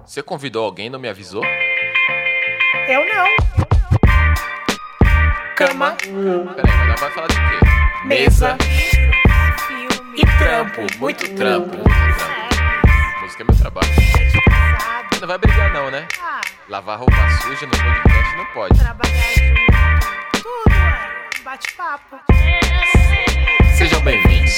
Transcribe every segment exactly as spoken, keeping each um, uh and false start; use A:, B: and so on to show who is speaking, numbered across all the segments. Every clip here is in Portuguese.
A: Você convidou alguém e não me avisou?
B: Eu não. Cama.
A: Peraí, mas ela vai falar de quê?
B: Mesa.
A: Filme. E trampo. Muito trampo. Muito trampo. Música é meu trabalho. Não vai brigar não, né?
B: Ah,
A: Lavar roupa suja no podcast não pode.
B: trabalhar junto. Tudo é bate-papo.
A: Sejam bem-vindos.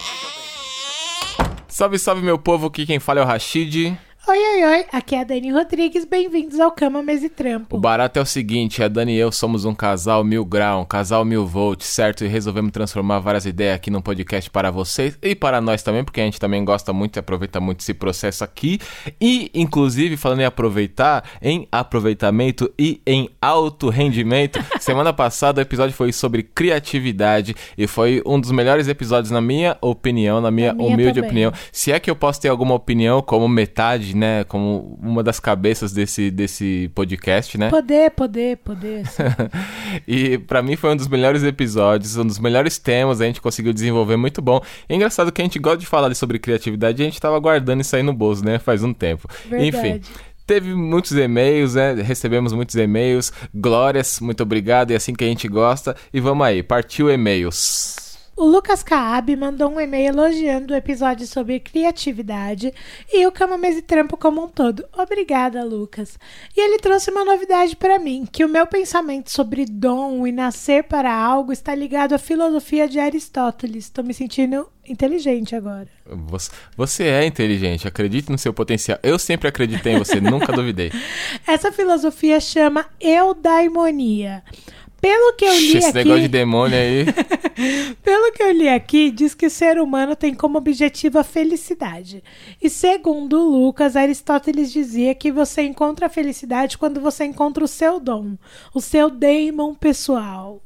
A: Salve, salve, meu povo. Aqui quem fala é o Rashid.
B: Oi, oi, oi. Aqui é a Dani Rodrigues. Bem-vindos ao Cama, Mesa e Trampo.
A: O barato é o seguinte, a Dani e eu somos um casal mil grau, um casal mil volts, certo? E resolvemos transformar várias ideias aqui num podcast para vocês e para nós também, porque a gente também gosta muito e aproveita muito esse processo aqui. E, inclusive, falando em aproveitar, em aproveitamento e em alto rendimento, semana passada o episódio foi sobre criatividade e foi um dos melhores episódios, na minha opinião, na minha,
B: Na minha
A: humilde
B: também.
A: opinião. Se é que eu posso ter alguma opinião como metade, né, como uma das cabeças desse, desse podcast, né?
B: Poder, poder, poder. sim.
A: E pra mim foi um dos melhores episódios, um dos melhores temas, a gente conseguiu desenvolver muito bom. E é engraçado que a gente gosta de falar sobre criatividade e a gente tava guardando isso aí no bolso, né, faz um tempo.
B: Verdade.
A: Enfim, teve muitos e-mails, né, recebemos muitos e-mails, glórias, muito obrigado, é assim que a gente gosta. E vamos aí, partiu e-mails.
B: O Lucas Caab mandou um e-mail elogiando o episódio sobre criatividade e o Cama, Mesa e Trampo como um todo. Obrigada, Lucas. E ele trouxe uma novidade para mim, que o meu pensamento sobre dom e nascer para algo está ligado à filosofia de Aristóteles. Estou me sentindo inteligente agora.
A: Você, você é inteligente, acredite no seu potencial. Eu sempre acreditei em você, nunca duvidei.
B: Essa filosofia chama eudaimonia. Pelo que eu li
A: Esse
B: aqui...
A: negócio de demônio aí...
B: Pelo que eu li aqui, diz que o ser humano tem como objetivo a felicidade. E segundo Lucas, Aristóteles dizia que você encontra a felicidade quando você encontra o seu dom, o seu daemon pessoal.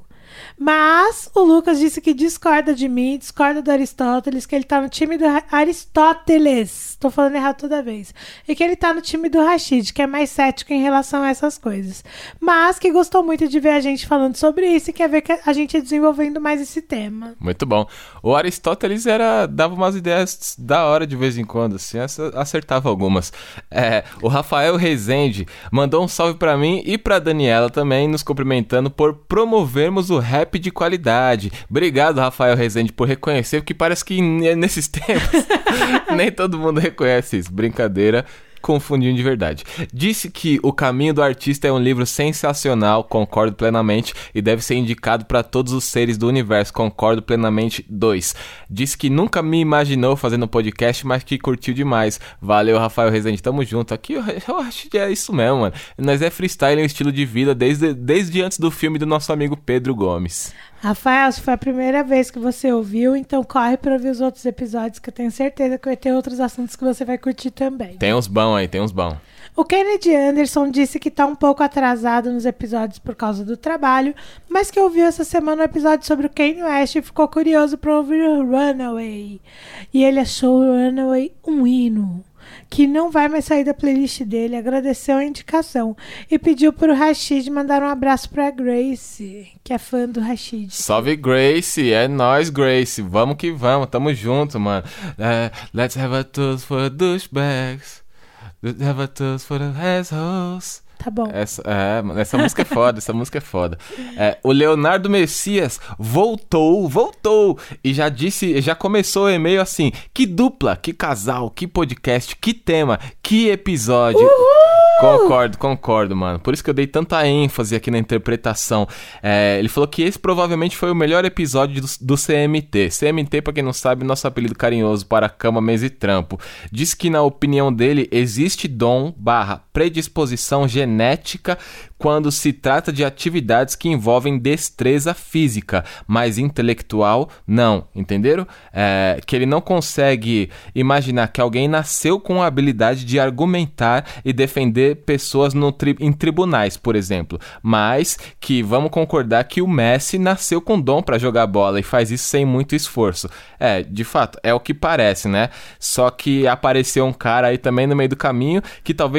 B: Mas o Lucas disse que discorda de mim, discorda do Aristóteles, que ele tá no time do Ra- Aristóteles, tô falando errado toda vez, e que ele tá no time do Rashid, que é mais cético em relação a essas coisas, mas que gostou muito de ver a gente falando sobre isso e quer ver que a gente desenvolvendo mais esse tema.
A: Muito bom. O Aristóteles era, dava umas ideias da hora de vez em quando, assim, ace- acertava algumas. É, o Rafael Rezende mandou um salve pra mim e pra Daniela também, nos cumprimentando por promovermos o rap de qualidade. Obrigado, Rafael Rezende, por reconhecer, porque parece que n- nesses tempos nem todo mundo reconhece isso. Brincadeira. Confundindo de verdade. Disse que O Caminho do Artista é um livro sensacional, concordo plenamente, e deve ser indicado para todos os seres do universo, concordo plenamente. Dois. Disse que nunca me imaginou fazendo um podcast, mas que curtiu demais. Valeu, Rafael Rezende, tamo junto. Aqui eu, eu acho que é isso mesmo, mano. Nós é freestyle, um estilo de vida desde, desde antes do filme do nosso amigo Pedro Gomes.
B: Rafael, se foi a primeira vez que você ouviu, então corre pra ouvir os outros episódios, que eu tenho certeza que vai ter outros assuntos que você vai curtir também.
A: Tem uns bons aí, tem uns bons.
B: O Kennedy Anderson disse que tá um pouco atrasado nos episódios por causa do trabalho, mas que ouviu essa semana um episódio sobre o Kanye West e ficou curioso pra ouvir o Runaway. E ele achou o Runaway um hino, que não vai mais sair da playlist dele, agradeceu a indicação e pediu pro Rashid mandar um abraço pra Grace, que é fã do Rashid.
A: Salve, Grace, é nóis, Grace, vamos que vamos, tamo junto, mano. É, let's have a toast for the douchebags, let's have a toast for the assholes.
B: Tá bom.
A: Essa, é, mano, essa música é foda, essa música é foda. É, o Leonardo Messias voltou, voltou, e já disse, já começou o e-mail assim: que dupla, que casal, que podcast, que tema, que episódio.
B: Uhul!
A: Concordo, concordo, mano. Por isso que eu dei tanta ênfase aqui na interpretação. É, ele falou que esse provavelmente foi o melhor episódio do, do C M T. C M T, pra quem não sabe, nosso apelido carinhoso para Cama, Mesa e Trampo. Diz que, na opinião dele, existe dom barra predisposição genética quando se trata de atividades que envolvem destreza física, mas intelectual não, entenderam? É, que ele não consegue imaginar que alguém nasceu com a habilidade de argumentar e defender pessoas no tri- em tribunais, por exemplo, mas que vamos concordar que o Messi nasceu com dom para jogar bola e faz isso sem muito esforço. É, de fato, é o que parece, né? Só que apareceu um cara aí também no meio do caminho que talvez não tenha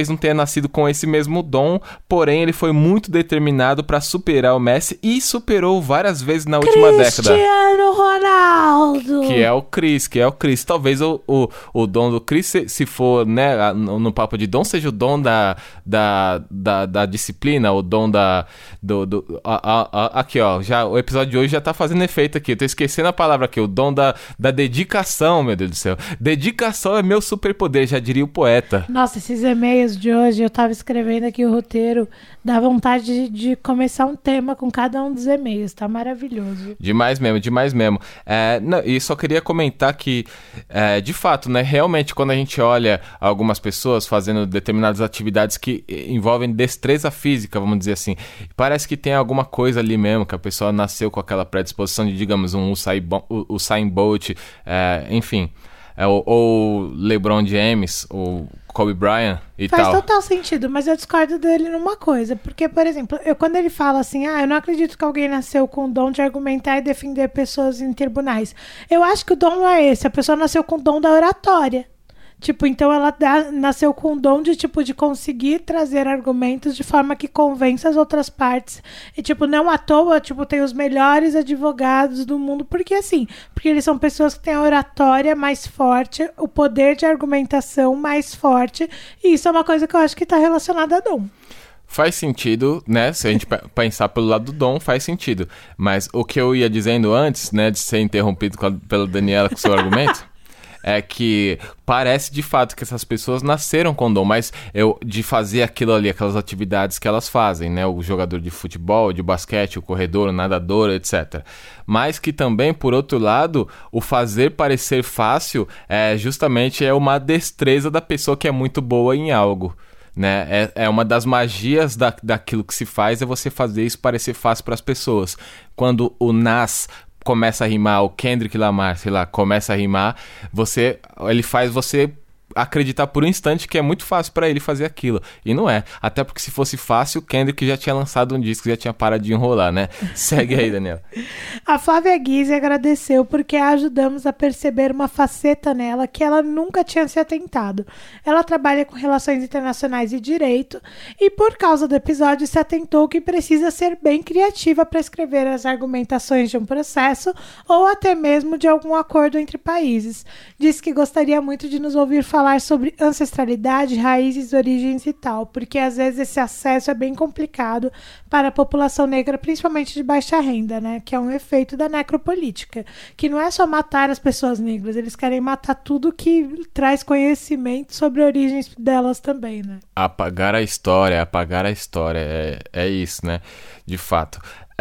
A: nascido com esse mesmo dom, porém ele foi muito determinado para superar o Messi e superou várias vezes na última década.
B: Cristiano Ronaldo!
A: Que é o Chris, que é o Chris. Talvez o, o, o dom do Chris, se, se for, né, no, no papo de dom, seja o dom da, da, da, da disciplina, o dom da... Do, do, a, a, a, aqui, ó, já, o episódio de hoje já tá fazendo efeito aqui. Eu tô esquecendo a palavra aqui, o dom da, da dedicação, meu Deus do céu. Dedicação é meu superpoder, já diria o poeta.
B: Nossa, esses e-mails de hoje, eu tava escrevendo aqui o roteiro, dá vontade de, de começar um tema com cada um dos e-mails, tá maravilhoso.
A: Demais mesmo, demais mesmo. É, não, e só queria comentar que, é, de fato, né, realmente quando a gente olha algumas pessoas fazendo determinadas atividades que envolvem destreza física, vamos dizer assim, parece que tem alguma coisa ali mesmo, que a pessoa nasceu com aquela predisposição de, digamos, um Usain, Bo- o Usain Bolt, é, enfim, é, ou, ou LeBron James, ou Kobe Bryant e
B: Faz
A: tal.
B: Faz total sentido, mas eu discordo dele numa coisa. Porque, por exemplo, eu, quando ele fala assim, ah, eu não acredito que alguém nasceu com o dom de argumentar e defender pessoas em tribunais. Eu acho que o dom não é esse. A pessoa nasceu com o dom da oratória. Tipo, então ela dá, nasceu com o dom de, tipo, de conseguir trazer argumentos de forma que convença as outras partes. E, tipo, não à toa, tipo, tem os melhores advogados do mundo. Porque, assim, porque eles são pessoas que têm a oratória mais forte, o poder de argumentação mais forte. E isso é uma coisa que eu acho que está relacionada a dom.
A: Faz sentido, né? Se a gente pensar pelo lado do dom, faz sentido. Mas o que eu ia dizendo antes, né, de ser interrompido com a, pela Daniela com o seu argumento... é que parece de fato que essas pessoas nasceram com dom, mas eu, de fazer aquilo ali, aquelas atividades que elas fazem, né? O jogador de futebol, de basquete, o corredor, o nadador, etcétera. Mas que também, por outro lado, o fazer parecer fácil é justamente é uma destreza da pessoa que é muito boa em algo. Né? É, é uma das magias da, daquilo que se faz, é você fazer isso parecer fácil para as pessoas. Quando o Nas começa a rimar, o Kendrick Lamar, sei lá, começa a rimar, você, ele faz você acreditar por um instante que é muito fácil pra ele fazer aquilo. E não é. Até porque se fosse fácil, o Kendrick já tinha lançado um disco, já tinha parado de enrolar, né? Segue aí, Daniela.
B: A Flávia Guise agradeceu porque a ajudamos a perceber uma faceta nela que ela nunca tinha se atentado. Ela trabalha com relações internacionais e direito e, por causa do episódio, se atentou que precisa ser bem criativa para escrever as argumentações de um processo ou até mesmo de algum acordo entre países. Diz que gostaria muito de nos ouvir falar sobre ancestralidade, raízes, origens e tal, porque às vezes esse acesso é bem complicado para a população negra, principalmente de baixa renda, né? Que é um efeito da necropolítica, que não é só matar as pessoas negras, eles querem matar tudo que traz conhecimento sobre origens delas também, né?
A: Apagar a história, apagar a história, é, é isso, né? De fato.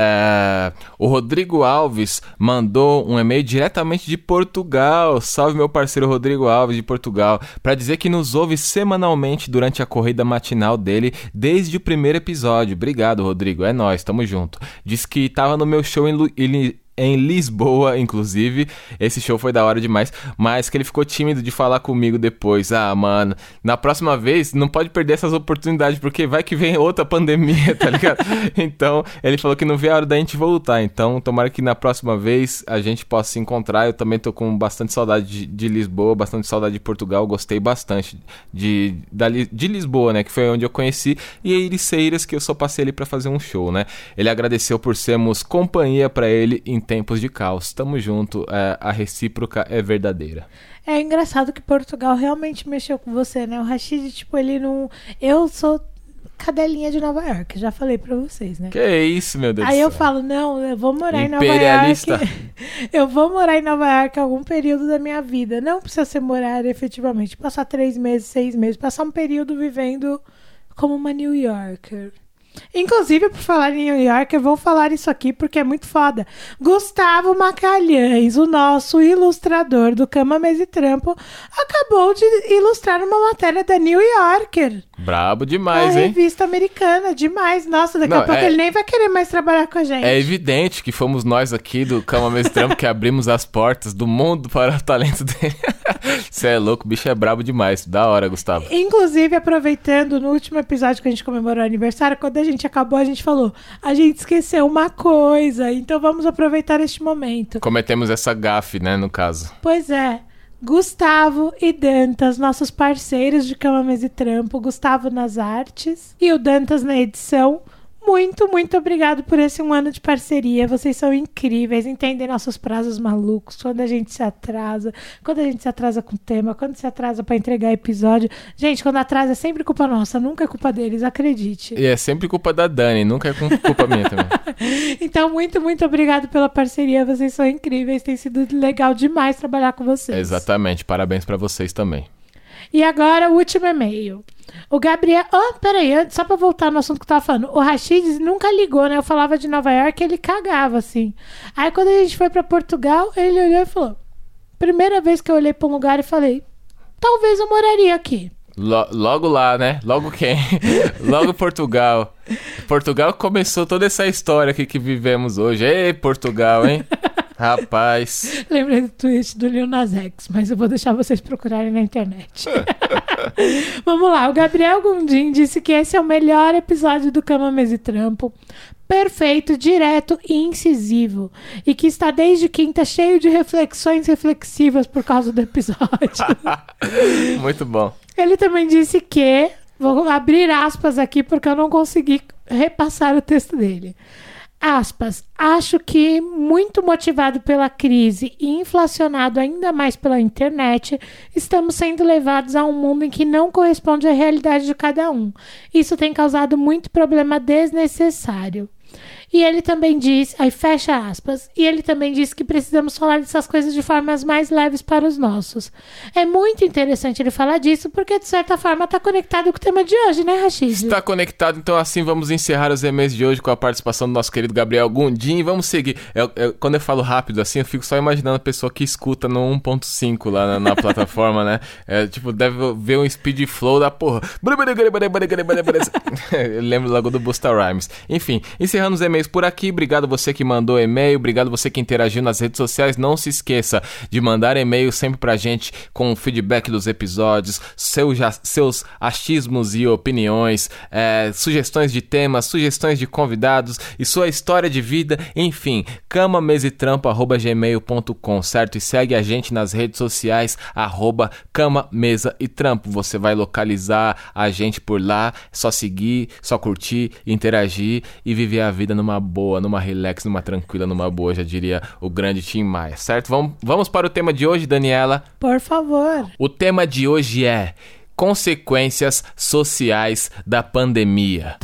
A: É, o Rodrigo Alves mandou um e-mail diretamente de Portugal. Salve, meu parceiro Rodrigo Alves de Portugal, para dizer que nos ouve semanalmente durante a corrida matinal dele desde o primeiro episódio. Obrigado, Rodrigo, é nóis, tamo junto. Diz que tava no meu show em, Lu- em em Lisboa, inclusive. Esse show foi da hora demais, mas que ele ficou tímido de falar comigo depois. Ah, mano, na próxima vez não pode perder essas oportunidades, porque vai que vem outra pandemia, tá ligado? Então, ele falou que não vê a hora da gente voltar. Então, tomara que na próxima vez a gente possa se encontrar. Eu também tô com bastante saudade de, de Lisboa, bastante saudade de Portugal. Gostei bastante de, da, de Lisboa, né? Que foi onde eu conheci. E a Ericeiras, que eu só passei ali pra fazer um show, né? Ele agradeceu por sermos companhia pra ele em tempos de caos. Tamo junto, é, a recíproca é verdadeira.
B: É engraçado que Portugal realmente mexeu com você, né? O Rashid, tipo, ele não... Eu sou cadelinha de Nova York, já falei pra vocês, né?
A: Que isso, meu Deus
B: Aí
A: do
B: eu
A: céu.
B: falo, não, eu vou morar em Nova
A: Imperialista.
B: York. Eu vou morar em Nova York algum período da minha vida. Não precisa ser morar efetivamente. Passar três meses, seis meses. Passar um período vivendo como uma New Yorker. Inclusive, por falar em New York, eu vou falar isso aqui porque é muito foda. Gustavo Macalhães, o nosso ilustrador do Cama, Mesa e Trampo, acabou de ilustrar uma matéria da New Yorker.
A: Brabo demais,
B: a
A: hein?
B: revista americana, demais. Nossa, daqui
A: Não,
B: a pouco
A: é-
B: ele nem vai querer mais trabalhar com a gente.
A: É evidente que fomos nós aqui do Cama Mesa e Trampo que abrimos as portas do mundo para o talento dele. Você é louco, o bicho é brabo demais. Da hora, Gustavo.
B: Inclusive, aproveitando, no último episódio que a gente comemorou o aniversário, quando a gente acabou, a gente falou, a gente esqueceu uma coisa, então vamos aproveitar este momento.
A: Cometemos essa gafe, né, no caso.
B: Pois é, Gustavo e Dantas, nossos parceiros de Cama, Mesa e Trampo, Gustavo nas artes e o Dantas na edição. Muito, muito obrigado por esse um ano de parceria. Vocês são incríveis, entendem nossos prazos malucos, quando a gente se atrasa, quando a gente se atrasa com o tema, quando se atrasa pra entregar episódio. Gente, quando atrasa é sempre culpa nossa, nunca é culpa deles, acredite.
A: E é sempre culpa da Dani, nunca é culpa minha também.
B: Então, muito, muito obrigado pela parceria. Vocês são incríveis, tem sido legal demais trabalhar com vocês.
A: Exatamente, parabéns pra vocês também.
B: E agora o último e-mail. O Gabriel... Oh, peraí, antes, só pra voltar no assunto que eu tava falando. O Rashid nunca ligou, né? Eu falava de Nova York e ele cagava, assim. Aí quando a gente foi pra Portugal, ele olhou e falou... Primeira vez que eu olhei pra um lugar e falei... Talvez eu moraria aqui.
A: Lo- logo lá, né? Logo quem? Logo Portugal. Portugal começou toda essa história aqui que vivemos hoje. Ei, Portugal, hein? Rapaz.
B: Lembrei do tweet do Lil Nas X, mas eu vou deixar vocês procurarem na internet. Vamos lá, o Gabriel Gondim disse que esse é o melhor episódio do Cama, Mesa e Trampo. Perfeito, direto e incisivo. E que está desde quinta cheio de reflexões reflexivas por causa do episódio.
A: Muito bom.
B: Ele também disse que... Vou abrir aspas aqui porque eu não consegui repassar o texto dele. Aspas, acho que muito motivado pela crise e inflacionado ainda mais pela internet, estamos sendo levados a um mundo em que não corresponde à realidade de cada um. Isso tem causado muito problema desnecessário. E ele também diz, aí fecha aspas, e ele também diz que precisamos falar dessas coisas de formas mais leves para os nossos. É muito interessante ele falar disso, porque de certa forma está conectado com o tema de hoje, né, Rashid?
A: Está conectado, então assim vamos encerrar os e-mails de hoje com a participação do nosso querido Gabriel Gondim. Vamos seguir. Eu, eu, quando eu falo rápido assim, eu fico só imaginando a pessoa que escuta no um ponto cinco lá na, na plataforma, né? É, tipo, deve ver um speed flow da porra. Eu lembro logo do Busta Rhymes. Enfim, encerrando os e-mails por aqui. Obrigado você que mandou e-mail, obrigado você que interagiu nas redes sociais. Não se esqueça de mandar e-mail sempre pra gente com o feedback dos episódios, seus, seus achismos e opiniões, é, sugestões de temas, sugestões de convidados e sua história de vida, enfim, cama mesa e trampo arroba gmail ponto com, certo? E segue a gente nas redes sociais, arroba cama mesa e trampo. Você vai localizar a gente por lá, só seguir, só curtir, interagir e viver a vida numa boa, numa relax, numa tranquila, numa boa, já diria o grande Tim Maia, certo? Vamos, vamos para o tema de hoje, Daniela?
B: Por favor.
A: O tema de hoje é consequências sociais da pandemia.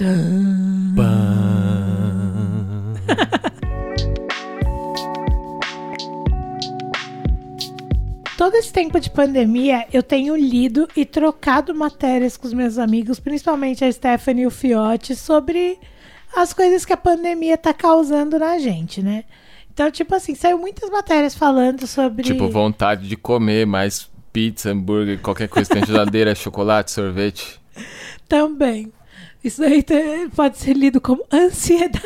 B: Todo esse tempo de pandemia, eu tenho lido e trocado matérias com os meus amigos, principalmente a Stephanie e o Fiote, sobre as coisas que a pandemia tá causando na gente, né? Então, tipo assim, saiu muitas matérias falando sobre...
A: Tipo, vontade de comer mais pizza, hambúrguer, qualquer coisa que tem geladeira, chocolate, sorvete.
B: Também. Isso aí pode ser lido como ansiedade.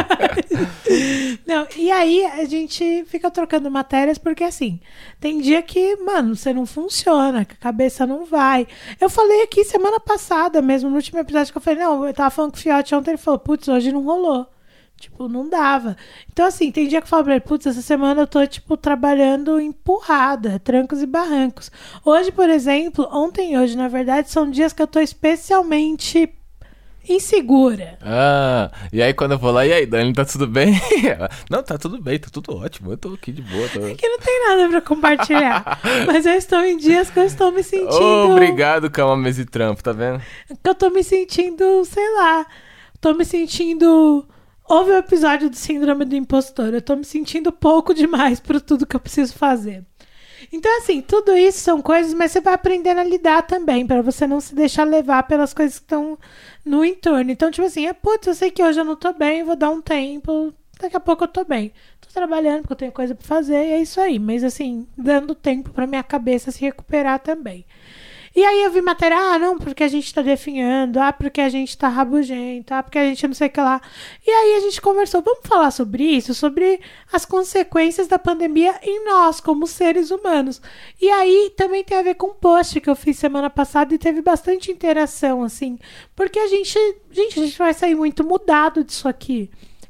B: Não, e aí a gente fica trocando matérias porque, assim, tem dia que, mano, você não funciona, que a cabeça não vai. Eu falei aqui semana passada mesmo, no último episódio que eu falei, não, eu tava falando com o Fiote ontem, ele falou, putz, hoje não rolou. Tipo, não dava. Então, assim, tem dia que eu falo pra ele, putz, essa semana eu tô, tipo, trabalhando empurrada, trancos e barrancos. Hoje, por exemplo, ontem e hoje, na verdade, são dias que eu tô especialmente insegura.
A: Ah, e aí quando eu vou lá, e aí, Dani, tá tudo bem? Não, tá tudo bem, tá tudo ótimo, eu tô aqui de boa. Tô...
B: É que não tem nada pra compartilhar, mas eu estou em dias que eu estou me sentindo...
A: Oh, obrigado, Cama, Mesa e Trampo, tá vendo?
B: Que eu tô me sentindo, sei lá, tô me sentindo... Houve o episódio do Síndrome do Impostor, eu tô me sentindo pouco demais por tudo que eu preciso fazer. Então, assim, tudo isso são coisas, mas você vai aprendendo a lidar também, para você não se deixar levar pelas coisas que estão no entorno. Então, tipo assim, é, putz, eu sei que hoje eu não tô bem, vou dar um tempo, daqui a pouco eu tô bem. Tô trabalhando porque eu tenho coisa pra fazer, e é isso aí. Mas, assim, dando tempo pra minha cabeça se recuperar também. E aí eu vi matéria, ah, não, porque a gente tá definhando, ah, porque a gente tá rabugento, ah, porque a gente não sei o que lá. E aí a gente conversou, vamos falar sobre isso, sobre as consequências da pandemia em nós, como seres humanos. E aí também tem a ver com um post que eu fiz semana passada e teve bastante interação, assim, porque a gente, gente, a gente vai sair muito mudado disso aqui.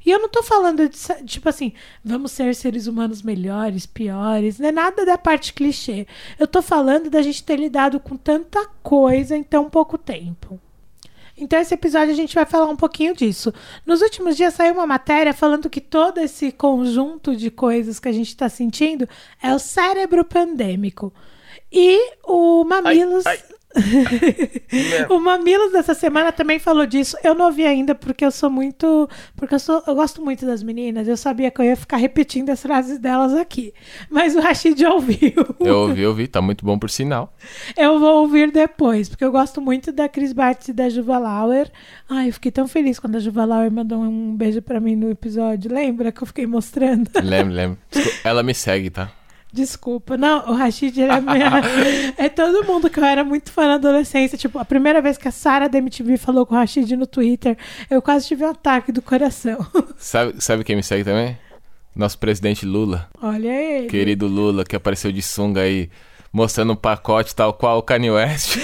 B: E eu não tô falando de, tipo assim, vamos ser seres humanos melhores, piores, não é nada da parte clichê. Eu tô falando da gente ter lidado com tanta coisa em tão pouco tempo. Então esse episódio a gente vai falar um pouquinho disso. Nos últimos dias saiu uma matéria falando que todo esse conjunto de coisas que a gente está sentindo é o cérebro pandêmico. E o Mamilos... Ai, ai. O Mamilos dessa semana também falou disso. Eu não ouvi ainda porque eu sou muito... Porque eu, sou, eu gosto muito das meninas. Eu sabia que eu ia ficar repetindo as frases delas aqui. Mas o Rashid ouviu.
A: Eu ouvi, eu ouvi. Tá muito bom por sinal.
B: Eu vou ouvir depois, porque eu gosto muito da Cris Bartz e da Juva Lauer. Ai, eu fiquei tão feliz quando a Juva Lauer mandou um beijo pra mim no episódio. Lembra que eu fiquei mostrando?
A: Lembro, lembro. Ela me segue, tá?
B: Desculpa, não, o Rashid era minha... É todo mundo que eu era muito fã na adolescência. Tipo, a primeira vez que a Sarah da M T V falou com o Rashid no Twitter, eu quase tive um ataque do coração.
A: Sabe, sabe quem me segue também? Nosso presidente Lula.
B: Olha ele.
A: Querido Lula, que apareceu de sunga aí, mostrando um pacote tal qual o Kanye West.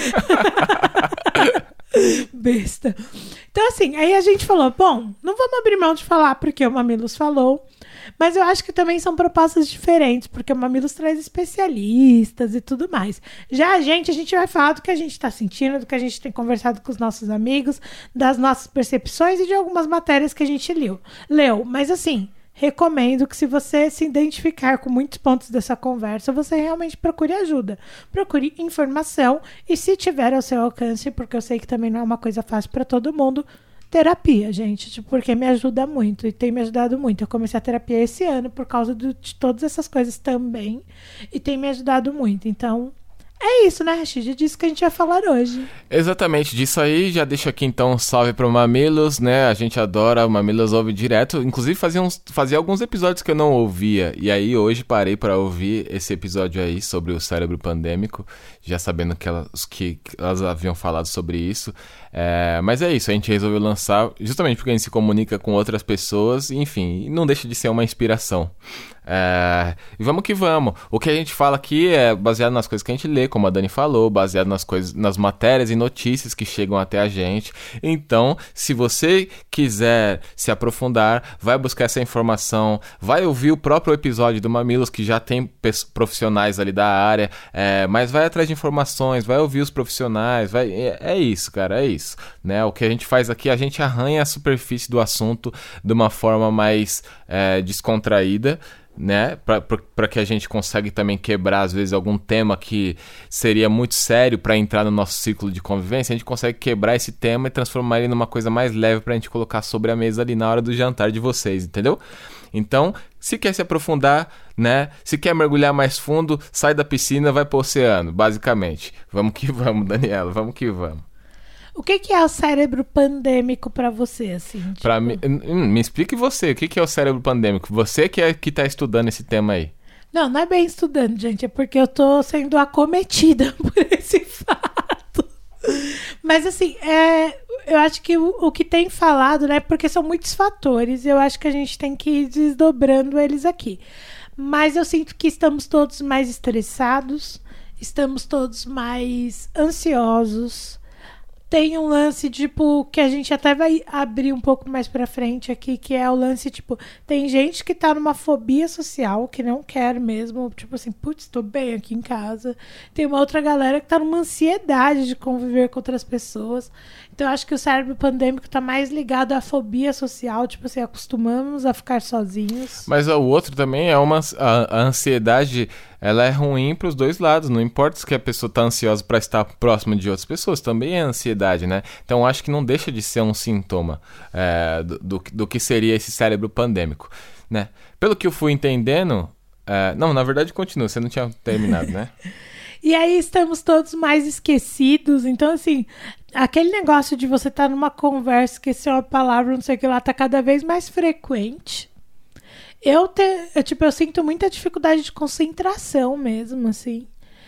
B: Besta. Então, assim, aí a gente falou, bom, não vamos abrir mão de falar porque o Mamilos falou, mas eu acho que também são propostas diferentes, porque o Mamilos traz especialistas e tudo mais. Já a gente, a gente vai falar do que a gente está sentindo, do que a gente tem conversado com os nossos amigos, das nossas percepções e de algumas matérias que a gente leu. Leu, mas assim... Recomendo que se você se identificar com muitos pontos dessa conversa, você realmente procure ajuda. Procure informação e se tiver ao seu alcance, porque eu sei que também não é uma coisa fácil para todo mundo, terapia, gente, tipo, porque me ajuda muito e tem me ajudado muito. Eu comecei a terapia esse ano por causa do, de todas essas coisas também e tem me ajudado muito. Então... É isso, né, Rashid? Disso que a gente vai falar hoje.
A: Exatamente, disso aí. Já deixo aqui então um salve pro Mamilos, né? A gente adora, o Mamilos ouve direto. Inclusive fazia, uns, fazia alguns episódios que eu não ouvia. E aí hoje parei pra ouvir esse episódio aí sobre o cérebro pandêmico, já sabendo que elas, que elas haviam falado sobre isso. É, mas é isso, a gente resolveu lançar justamente porque a gente se comunica com outras pessoas. Enfim, não deixa de ser uma inspiração. É, e vamos que vamos. O que a gente fala aqui é baseado nas coisas que a gente lê, como a Dani falou, baseado nas coisas, nas matérias e notícias que chegam até a gente. Então, se você quiser se aprofundar, vai buscar essa informação, vai ouvir o próprio episódio do Mamilos, que já tem profissionais ali da área, é, mas vai atrás de informações, vai ouvir os profissionais, vai, é, é isso, cara, é isso, né? O que a gente faz aqui, a gente arranha a superfície do assunto de uma forma mais é, descontraída, né, para que a gente consiga também quebrar às vezes algum tema que seria muito sério para entrar no nosso ciclo de convivência. A gente consegue quebrar esse tema e transformar ele numa coisa mais leve pra gente colocar sobre a mesa ali na hora do jantar de vocês, entendeu? Então, se quer se aprofundar, né, se quer mergulhar mais fundo, sai da piscina, vai pro oceano, basicamente. Vamos que vamos, Daniela, vamos que vamos.
B: O que, que é o cérebro pandêmico pra você, assim? Tipo...
A: Pra mim, me explique você, o que, que é o cérebro pandêmico? Você que é que tá estudando esse tema aí.
B: Não, não é bem estudando, gente, é porque eu tô sendo acometida por esse fato. Mas, assim, é, eu acho que o, o que tem falado, né, porque são muitos fatores, eu acho que a gente tem que ir desdobrando eles aqui. Mas eu sinto que estamos todos mais estressados, estamos todos mais ansiosos. Tem um lance, tipo, que a gente até vai abrir um pouco mais pra frente aqui, que é o lance, tipo, tem gente que tá numa fobia social, que não quer mesmo, tipo assim, putz, tô bem aqui em casa. Tem uma outra galera que tá numa ansiedade de conviver com outras pessoas. Então, eu acho que o cérebro pandêmico tá mais ligado à fobia social, tipo assim, acostumamos a ficar sozinhos.
A: Mas o outro também é uma... A, a ansiedade, ela é ruim pros dois lados. Não importa se a pessoa tá ansiosa pra estar próxima de outras pessoas, também é ansiedade, né? Então, acho que não deixa de ser um sintoma é, do, do, do que seria esse cérebro pandêmico, né? Pelo que eu fui entendendo... É, não, na verdade, continua. Você não tinha terminado, né?
B: E aí estamos todos mais esquecidos. Então, assim, aquele negócio de você estar tá numa conversa, esquecer uma palavra, não sei o que lá, tá cada vez mais frequente. Eu, te, eu, tipo, eu sinto muita dificuldade de concentração mesmo, assim.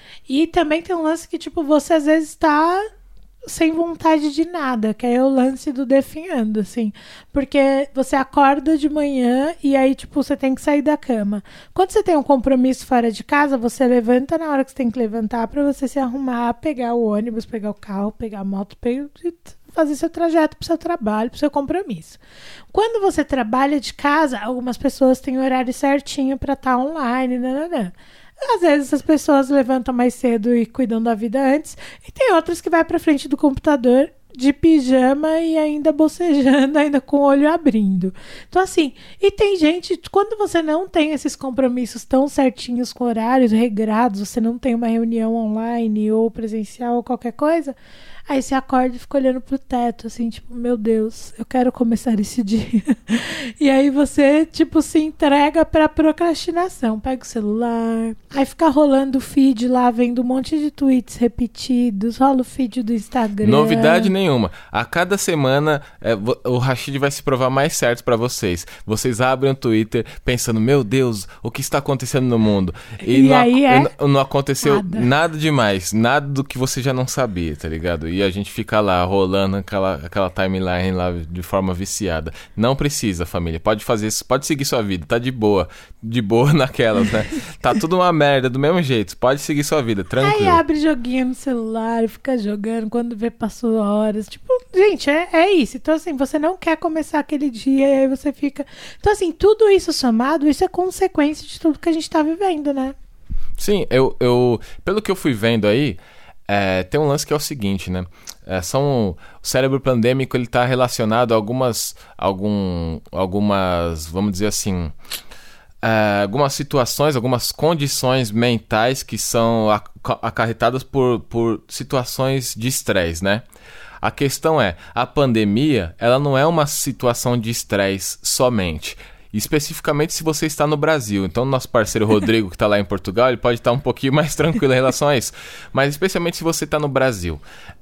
B: E também tem um lance que, tipo, você às vezes tá sem vontade de nada, que é o lance do definhando, assim. Porque você acorda de manhã e aí, tipo, você tem que sair da cama. Quando você tem um compromisso fora de casa, você levanta na hora que você tem que levantar pra você se arrumar, pegar o ônibus, pegar o carro, pegar a moto, pegar... fazer seu trajeto pro seu trabalho, pro seu compromisso. Quando você trabalha de casa, algumas pessoas têm horário certinho para estar online, nananã. Às vezes as pessoas levantam mais cedo e cuidam da vida antes, e tem outras que vai para frente do computador de pijama e ainda bocejando, ainda com o olho abrindo. Então assim, e tem gente, quando você não tem esses compromissos tão certinhos com horários regrados, você não tem uma reunião online ou presencial ou qualquer coisa, aí você acorda e fica olhando pro teto, assim, tipo, meu Deus, eu quero começar esse dia. E aí você, tipo, se entrega pra procrastinação. Pega o celular, aí fica rolando o feed lá, vendo um monte de tweets repetidos, rola o feed do Instagram.
A: Novidade nenhuma. A cada semana, é, o Rashid vai se provar mais certo pra vocês. Vocês abrem o Twitter pensando, meu Deus, o que está acontecendo no mundo? E,
B: E
A: não,
B: aí é
A: não, não aconteceu
B: nada.
A: nada demais, nada do que você já não sabia, tá ligado? E a gente fica lá, rolando aquela, aquela timeline lá de forma viciada. Não precisa, família. Pode fazer isso, pode seguir sua vida. Tá de boa. De boa naquelas, né? Tá tudo uma merda, do mesmo jeito. Pode seguir sua vida, tranquilo.
B: Aí abre joguinho no celular e fica jogando, quando vê passou horas. Tipo, gente, é, é isso. Então, assim, você não quer começar aquele dia e aí você fica... Então, assim, tudo isso somado, isso é consequência de tudo que a gente tá vivendo, né?
A: Sim, eu, eu... Pelo que eu fui vendo aí, é, tem um lance que é o seguinte, né? É, são, o cérebro pandêmico, ele tá relacionado a algumas... Algum, algumas, vamos dizer assim... É, algumas situações, algumas condições mentais que são ac- acarretadas por, por situações de estresse, né? A questão é, a pandemia, ela não é uma situação de estresse somente. Especificamente se você está no Brasil. Então, nosso parceiro Rodrigo, que está lá em Portugal, ele pode estar um pouquinho mais tranquilo em relação a isso. Mas especialmente se você está no Brasil.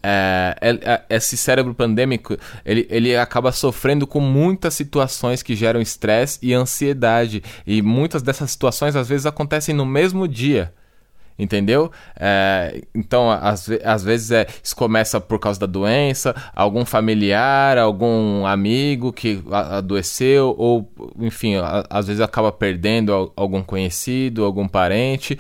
A: É, é, esse cérebro pandêmico, ele, ele acaba sofrendo com muitas situações que geram estresse e ansiedade. E muitas dessas situações, às vezes, acontecem no mesmo dia. Entendeu? É, então, às, às vezes é, isso começa por causa da doença, algum familiar, algum amigo que adoeceu, ou, enfim, a, às vezes acaba perdendo algum conhecido, algum parente,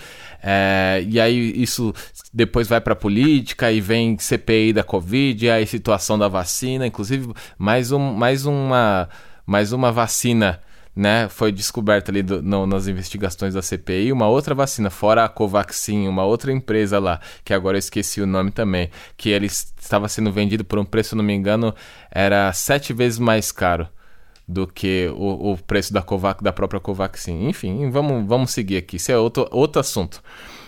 A: é, e aí isso depois vai para a política, e vem C P I da Covid, e aí situação da vacina, inclusive mais, um, mais, uma, mais uma vacina, né, foi descoberta ali do, no, nas investigações da C P I, uma outra vacina, fora a Covaxin, uma outra empresa lá, que agora eu esqueci o nome também, que ele estava sendo vendido por um preço, se não me engano, era sete vezes mais caro do que o, o preço da, Covax, da própria Covaxin. Enfim, vamos, vamos seguir aqui, isso é outro, outro assunto.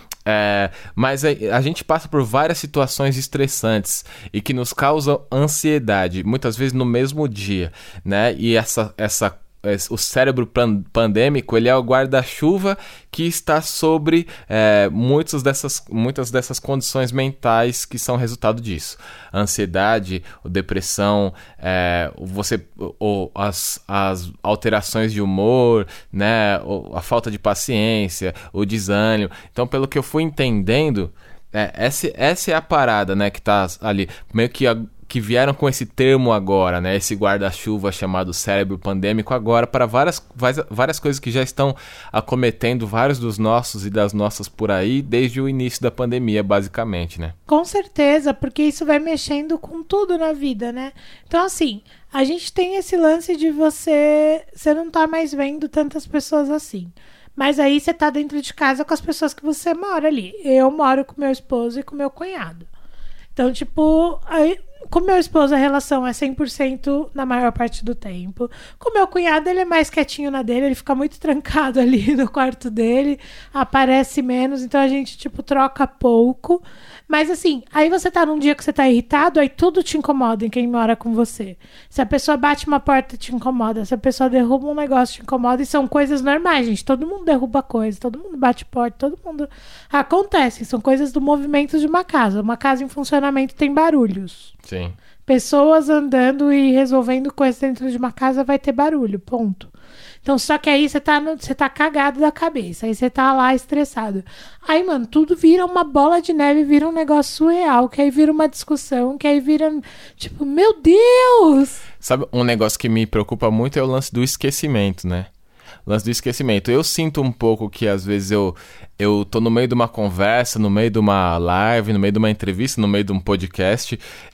A: É, mas a, a gente passa por várias situações estressantes e que nos causam ansiedade, muitas vezes no mesmo dia, né, e essa, essa o cérebro pandêmico, ele é o guarda-chuva que está sobre é, muitas, dessas, muitas dessas condições mentais que são resultado disso. Ansiedade, depressão, é, você, ou as, as alterações de humor, né, a falta de paciência, o desânimo. Então, pelo que eu fui entendendo, é, essa, essa é a parada, né, que está ali, meio que... A, que vieram com esse termo agora, né? Esse guarda-chuva chamado cérebro pandêmico agora para várias, várias coisas que já estão acometendo vários dos nossos e das nossas por aí desde o início da pandemia, basicamente, né?
B: Com certeza, porque isso vai mexendo com tudo na vida, né? Então, assim, a gente tem esse lance de você... Você não tá mais vendo tantas pessoas assim. Mas aí você tá dentro de casa com as pessoas que você mora ali. Eu moro com meu esposo e com meu cunhado. Então, tipo... Aí... Com meu esposo a relação é cem por cento na maior parte do tempo. Com meu cunhado ele é mais quietinho na dele, ele fica muito trancado ali no quarto dele, aparece menos, então a gente tipo troca pouco. Mas assim, aí você tá num dia que você tá irritado, aí tudo te incomoda em quem mora com você. Se a pessoa bate uma porta, te incomoda. Se a pessoa derruba um negócio, te incomoda. E são coisas normais, gente. Todo mundo derruba coisa, todo mundo bate porta, todo mundo... Acontece, são coisas do movimento de uma casa. Uma casa em funcionamento tem barulhos.
A: Sim.
B: Pessoas andando e resolvendo coisas dentro de uma casa vai ter barulho, ponto. Então, só que aí você tá, no, você tá cagado da cabeça, aí você tá lá estressado. Aí, mano, tudo vira uma bola de neve, vira um negócio surreal, que aí vira uma discussão, que aí vira, tipo, meu Deus!
A: Sabe, um negócio que me preocupa muito é o lance do esquecimento, né? O lance do esquecimento. Eu sinto um pouco que, às vezes, eu, eu tô no meio de uma conversa, no meio de uma live, no meio de uma entrevista, no meio de um podcast,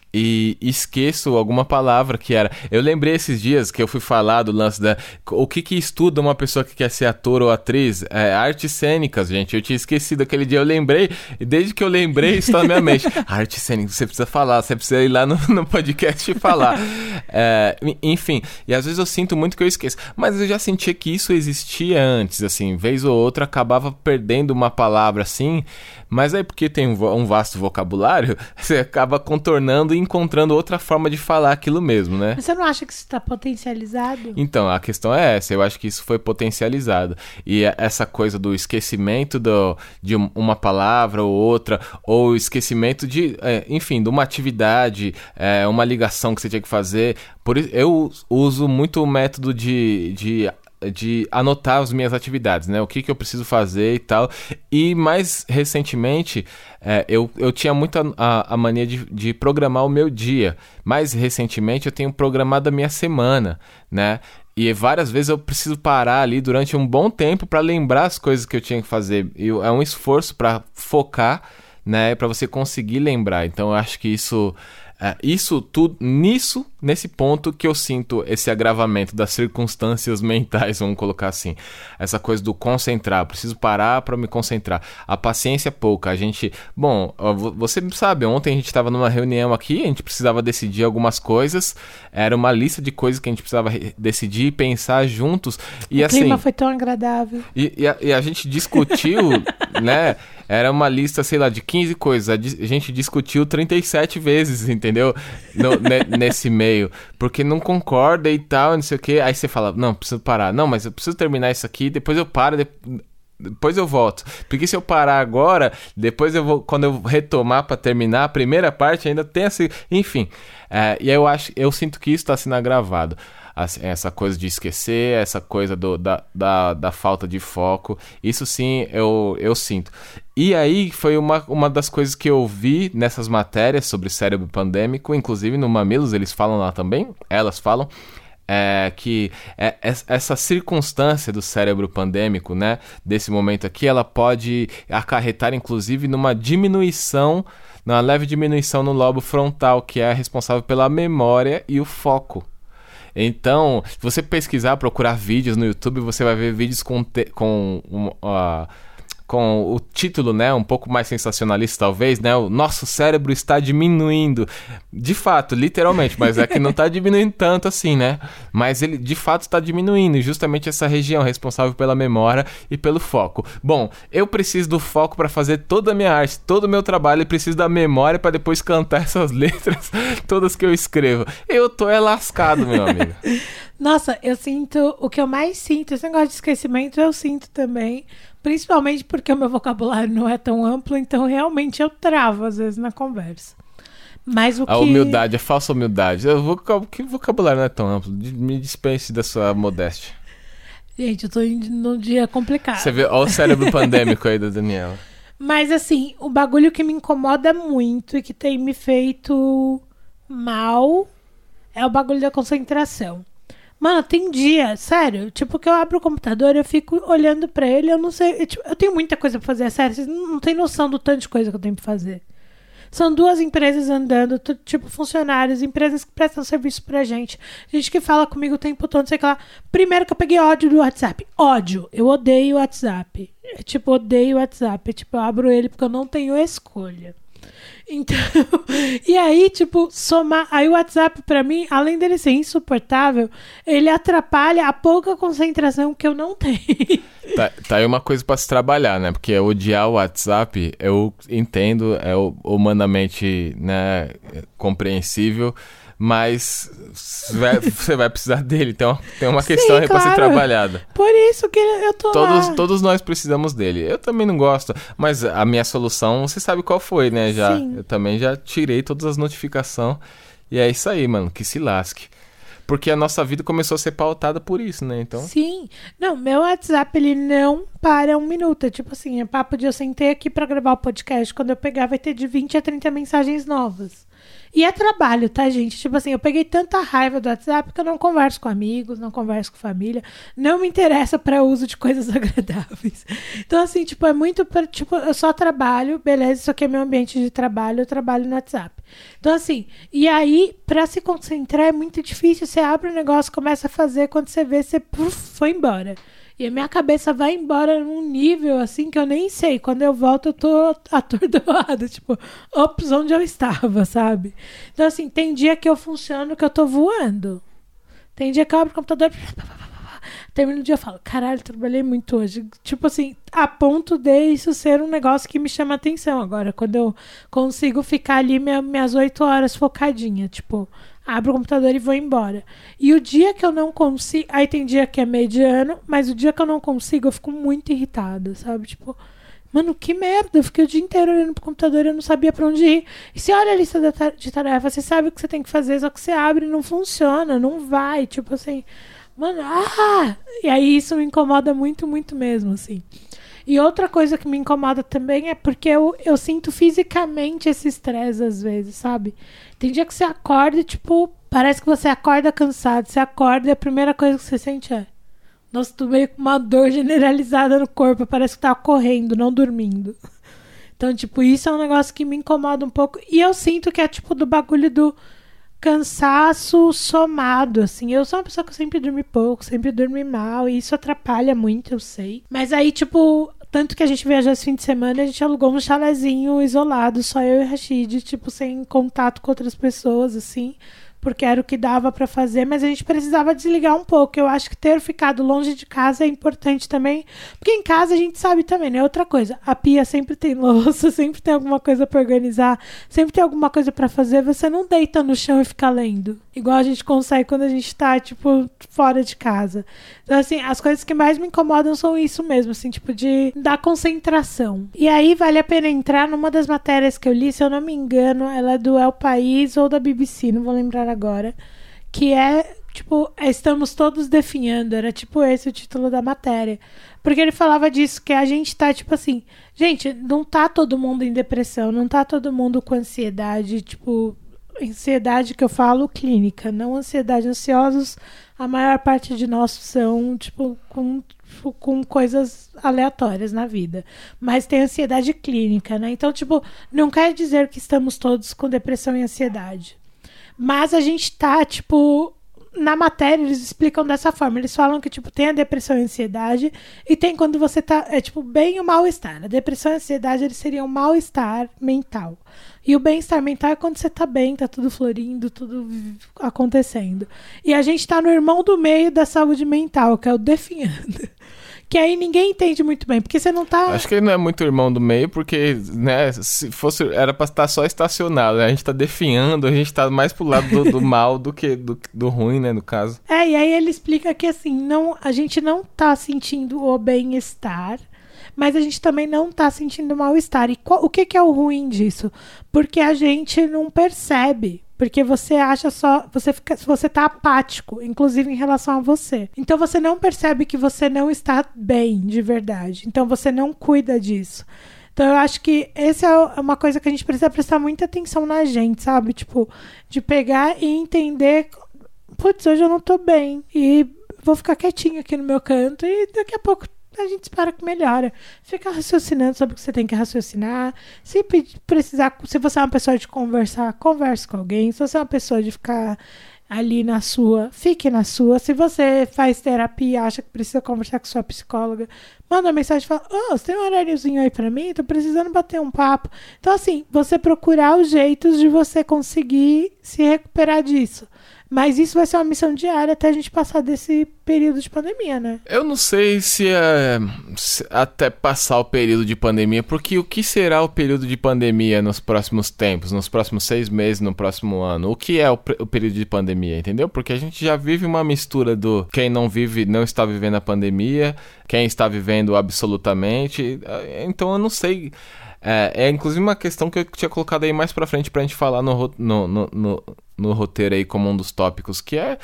A: e esqueço alguma palavra que era. Eu lembrei esses dias que eu fui falar do lance da... O que que estuda uma pessoa que quer ser ator ou atriz? É, artes cênicas, gente. Eu tinha esquecido aquele dia, eu lembrei, e desde que eu lembrei, isso tá na minha mente. Arte cênica, você precisa falar, você precisa ir lá no, no podcast e falar. É, enfim, e às vezes eu sinto muito que eu esqueço. Mas eu já sentia que isso existia antes, assim, vez ou outra acabava perdendo uma palavra assim, mas aí porque tem um, um vasto vocabulário, você acaba contornando e encontrando outra forma de falar aquilo mesmo, né?
B: Mas você não acha que isso está potencializado?
A: Então, a questão é essa, eu acho que isso foi potencializado. E essa coisa do esquecimento do, de uma palavra ou outra, ou esquecimento de, é, enfim, de uma atividade, é, uma ligação que você tinha que fazer. Por isso, eu uso muito o método de... de de anotar as minhas atividades, né? O que, que eu preciso fazer e tal. E mais recentemente, é, eu, eu tinha muito a, a, a mania de, de programar o meu dia. Mais recentemente, eu tenho programado a minha semana, né? E várias vezes eu preciso parar ali durante um bom tempo para lembrar as coisas que eu tinha que fazer. E é um esforço para focar, né? Para você conseguir lembrar. Então, eu acho que isso... É, isso tudo, nisso, nesse ponto que eu sinto esse agravamento das circunstâncias mentais, vamos colocar assim. Essa coisa do concentrar, preciso parar para me concentrar. A paciência é pouca, a gente... Bom, você sabe, ontem a gente estava numa reunião aqui, a gente precisava decidir algumas coisas, era uma lista de coisas que a gente precisava decidir e pensar juntos. E,
B: o
A: assim,
B: clima foi tão agradável.
A: E, e, a, e a gente discutiu, né... Era uma lista, sei lá, de quinze coisas. A gente discutiu trinta e sete vezes, entendeu? No, ne, nesse meio. Porque não concorda e tal, não sei o quê. Aí você fala, não, preciso parar. Não, mas eu preciso terminar isso aqui, depois eu paro, de, depois eu volto. Porque se eu parar agora, depois eu vou, quando eu retomar pra terminar a primeira parte, ainda tem essa... Enfim, é, e aí eu, acho, eu sinto que isso tá sendo agravado. Essa coisa de esquecer, essa coisa do, da, da, da falta de foco, isso sim eu, eu sinto. E aí foi uma, uma das coisas que eu vi nessas matérias sobre cérebro pandêmico, inclusive no Mamilos eles falam lá também, elas falam, é, que é, essa circunstância do cérebro pandêmico, né, desse momento aqui, ela pode acarretar inclusive numa diminuição, numa leve diminuição no lobo frontal, que é responsável pela memória e o foco. Então, se você pesquisar, procurar vídeos no YouTube, você vai ver vídeos com, te- com, um, uh, com o título, né, um pouco mais sensacionalista talvez, né, o nosso cérebro está diminuindo. De fato, literalmente, mas é que não está diminuindo tanto assim, né? Mas ele de fato está diminuindo, e justamente essa região responsável pela memória e pelo foco. Bom, eu preciso do foco para fazer toda a minha arte, todo o meu trabalho, e preciso da memória para depois cantar essas letras todas que eu escrevo. Eu tô é lascado, meu amigo.
B: Nossa, eu sinto, o que eu mais sinto, esse negócio de esquecimento eu sinto também, principalmente porque o meu vocabulário não é tão amplo, então realmente eu travo às vezes na conversa. Mas o
A: a
B: que...
A: humildade, a falsa humildade. Eu vou, que vocabulário não é tão amplo? Me dispense da sua modéstia.
B: Gente, eu tô indo num dia complicado.
A: Você vê, olha o cérebro pandêmico aí da Daniela.
B: Mas assim, o bagulho que me incomoda muito e que tem me feito mal é o bagulho da concentração. Mano, tem dia, sério, tipo, que eu abro o computador, eu fico olhando pra ele, eu não sei, eu, tipo, eu tenho muita coisa pra fazer, sério, vocês não, não tem noção do tanto de coisa que eu tenho pra fazer. São duas empresas andando, t- tipo, funcionários, empresas que prestam serviço pra gente, gente que fala comigo o tempo todo, não sei o que lá. Primeiro que eu peguei ódio do WhatsApp, ódio, eu odeio o WhatsApp, eu, tipo, odeio o WhatsApp, eu, tipo, eu abro ele porque eu não tenho escolha. Então, e aí, tipo, somar. Aí o WhatsApp, pra mim, além dele ser insuportável, ele atrapalha a pouca concentração que eu não tenho.
A: Tá, tá aí uma coisa pra se trabalhar, né? Porque odiar o WhatsApp, eu entendo, é humanamente, né, compreensível, mas vai, você vai precisar dele, então tem uma questão
B: Sim,
A: aí
B: claro.
A: pra ser trabalhada.
B: Por isso que eu tô
A: Todos,
B: lá.
A: todos nós precisamos dele. Eu também não gosto, mas a minha solução, você sabe qual foi, né? Já,
B: Sim.
A: eu também já tirei todas as notificações e é isso aí, mano, que se lasque. Porque a nossa vida começou a ser pautada por isso, né? Então...
B: Sim. Não, meu WhatsApp, ele não para um minuto. É tipo assim, é papo de eu sentei aqui pra gravar o podcast. Quando eu pegar, vai ter de vinte a trinta mensagens novas. E é trabalho, tá, gente? Tipo assim, eu peguei tanta raiva do WhatsApp que eu não converso com amigos, não converso com família, não me interessa para uso de coisas agradáveis. Então, assim, tipo, é muito... Pra, tipo, eu só trabalho, beleza, isso aqui é meu ambiente de trabalho, eu trabalho no WhatsApp. Então, assim, e aí, pra se concentrar é muito difícil. Você abre o negócio, começa a fazer, quando você vê, você puf, foi embora. E a minha cabeça vai embora num nível, assim, que eu nem sei. Quando eu volto, eu tô atordoada. Tipo, ops, onde eu estava, sabe? Então, assim, tem dia que eu funciono que eu tô voando. Tem dia que eu abro o computador... Termino o dia e falo, caralho, trabalhei muito hoje. Tipo assim, a ponto de isso ser um negócio que me chama atenção agora. Quando eu consigo ficar ali minha, minhas oito horas focadinha. Tipo, abro o computador e vou embora. E o dia que eu não consigo... Aí tem dia que é mediano, mas o dia que eu não consigo, eu fico muito irritada, sabe? Tipo, mano, que merda. Eu fiquei o dia inteiro olhando pro computador e eu não sabia pra onde ir. E você olha a lista de tarefas, você sabe o que você tem que fazer, só que você abre e não funciona, não vai. Tipo assim... Mano, ah! E aí isso me incomoda muito, muito mesmo, assim. E outra coisa que me incomoda também é porque eu, eu sinto fisicamente esse estresse às vezes, sabe? Tem dia que você acorda e, tipo, parece que você acorda cansado. Você acorda e a primeira coisa que você sente é... Nossa, tô meio com uma dor generalizada no corpo. Parece que tá correndo, não dormindo. Então, tipo, isso é um negócio que me incomoda um pouco. E eu sinto que é, tipo, do bagulho do... cansaço somado, assim. Eu sou uma pessoa que sempre dormi pouco, sempre dormi mal, e isso atrapalha muito, eu sei. Mas aí, tipo, tanto que a gente viajou esse fim de semana, a gente alugou um chalezinho isolado, só eu e Rashid, tipo, sem contato com outras pessoas, assim, porque era o que dava pra fazer, mas a gente precisava desligar um pouco. Eu acho que ter ficado longe de casa é importante também, porque em casa a gente sabe também, né? Outra coisa, a pia sempre tem louça, sempre tem alguma coisa pra organizar, sempre tem alguma coisa pra fazer, você não deita no chão e fica lendo, igual a gente consegue quando a gente tá, tipo, fora de casa. Então, assim, as coisas que mais me incomodam são isso mesmo, assim, tipo, de da concentração. E aí vale a pena entrar numa das matérias que eu li, se eu não me engano, ela é do El País ou da B B C, não vou lembrar agora, que é, tipo, estamos todos definhando, era tipo esse o título da matéria, porque ele falava disso, que a gente tá, tipo assim, gente, não tá todo mundo em depressão, não tá todo mundo com ansiedade, tipo, ansiedade que eu falo clínica, não ansiedade. Ansiosos, a maior parte de nós são, tipo, com, com coisas aleatórias na vida, mas tem ansiedade clínica, né? Então, tipo, não quer dizer que estamos todos com depressão e ansiedade. Mas a gente tá, tipo, na matéria eles explicam dessa forma. Eles falam que, tipo, tem a depressão e a ansiedade e tem quando você tá, é, tipo, bem o mal-estar. A depressão e a ansiedade, eles seriam mal-estar mental. E o bem-estar mental é quando você tá bem, tá tudo florindo, tudo acontecendo. E a gente tá no irmão do meio da saúde mental, que é o definhando. Que aí ninguém entende muito bem, porque você não tá...
A: Acho que ele não é muito irmão do meio, porque, né, se fosse, era pra estar só estacionado, né? A gente tá definhando, a gente tá mais pro lado do, do mal do que do, do ruim, né, no caso.
B: É, e aí ele explica que, assim, não, a gente não tá sentindo o bem-estar, mas a gente também não tá sentindo mal-estar. E qual, o que, que é o ruim disso? Porque a gente não percebe. Porque você acha só... Você, fica, você tá apático, inclusive em relação a você. Então você não percebe que você não está bem, de verdade. Então você não cuida disso. Então eu acho que essa é uma coisa que a gente precisa prestar muita atenção na gente, sabe? Tipo, de pegar e entender... Putz, hoje eu não tô bem. E vou ficar quietinho aqui no meu canto e daqui a pouco... a gente espera que melhora. Fica raciocinando sobre o que você tem que raciocinar. Se precisar, se você é uma pessoa de conversar, converse com alguém. Se você é uma pessoa de ficar ali na sua, fique na sua. Se você faz terapia e acha que precisa conversar com sua psicóloga, manda uma mensagem e fala: oh, você tem um horáriozinho aí pra mim? Tô precisando bater um papo. Então, assim, você procurar os jeitos de você conseguir se recuperar disso. Mas isso vai ser uma missão diária até a gente passar desse período de pandemia, né?
A: Eu não sei se é se até passar o período de pandemia, porque o que será o período de pandemia nos próximos tempos, nos próximos seis meses, no próximo ano? O que é o, o período de pandemia, entendeu? Porque a gente já vive uma mistura do quem não vive, não está vivendo a pandemia, quem está vivendo absolutamente. Então eu não sei... É, é inclusive uma questão que eu tinha colocado aí mais pra frente pra gente falar no, no, no, no, no roteiro aí como um dos tópicos, que é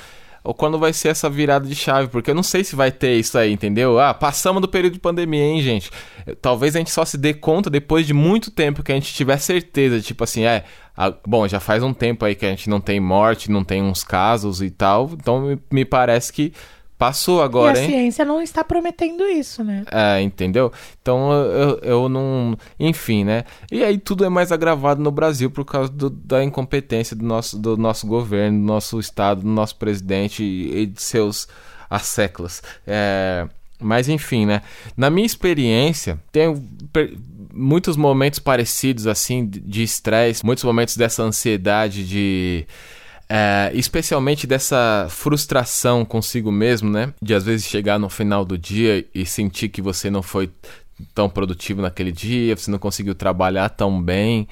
A: ou quando vai ser essa virada de chave, porque eu não sei se vai ter isso aí, entendeu? Ah, passamos do período de pandemia, hein, gente? Talvez a gente só se dê conta depois de muito tempo que a gente tiver certeza, tipo assim, é... A, bom, já faz um tempo aí que a gente não tem morte, não tem uns casos e tal, então me, me parece que passou agora,
B: hein? E a
A: hein?
B: ciência não está prometendo isso, né?
A: É, entendeu? Então eu, eu não... Enfim, né? E aí tudo é mais agravado no Brasil por causa do, da incompetência do nosso, do nosso governo, do nosso estado, do nosso presidente e, e de seus asseclas. É... Mas enfim, né? Na minha experiência, tenho per... muitos momentos parecidos, assim, de estresse, muitos momentos dessa ansiedade de... É, especialmente dessa frustração consigo mesmo, né? De às vezes chegar no final do dia e sentir que você não foi tão produtivo naquele dia, você não conseguiu trabalhar tão bem.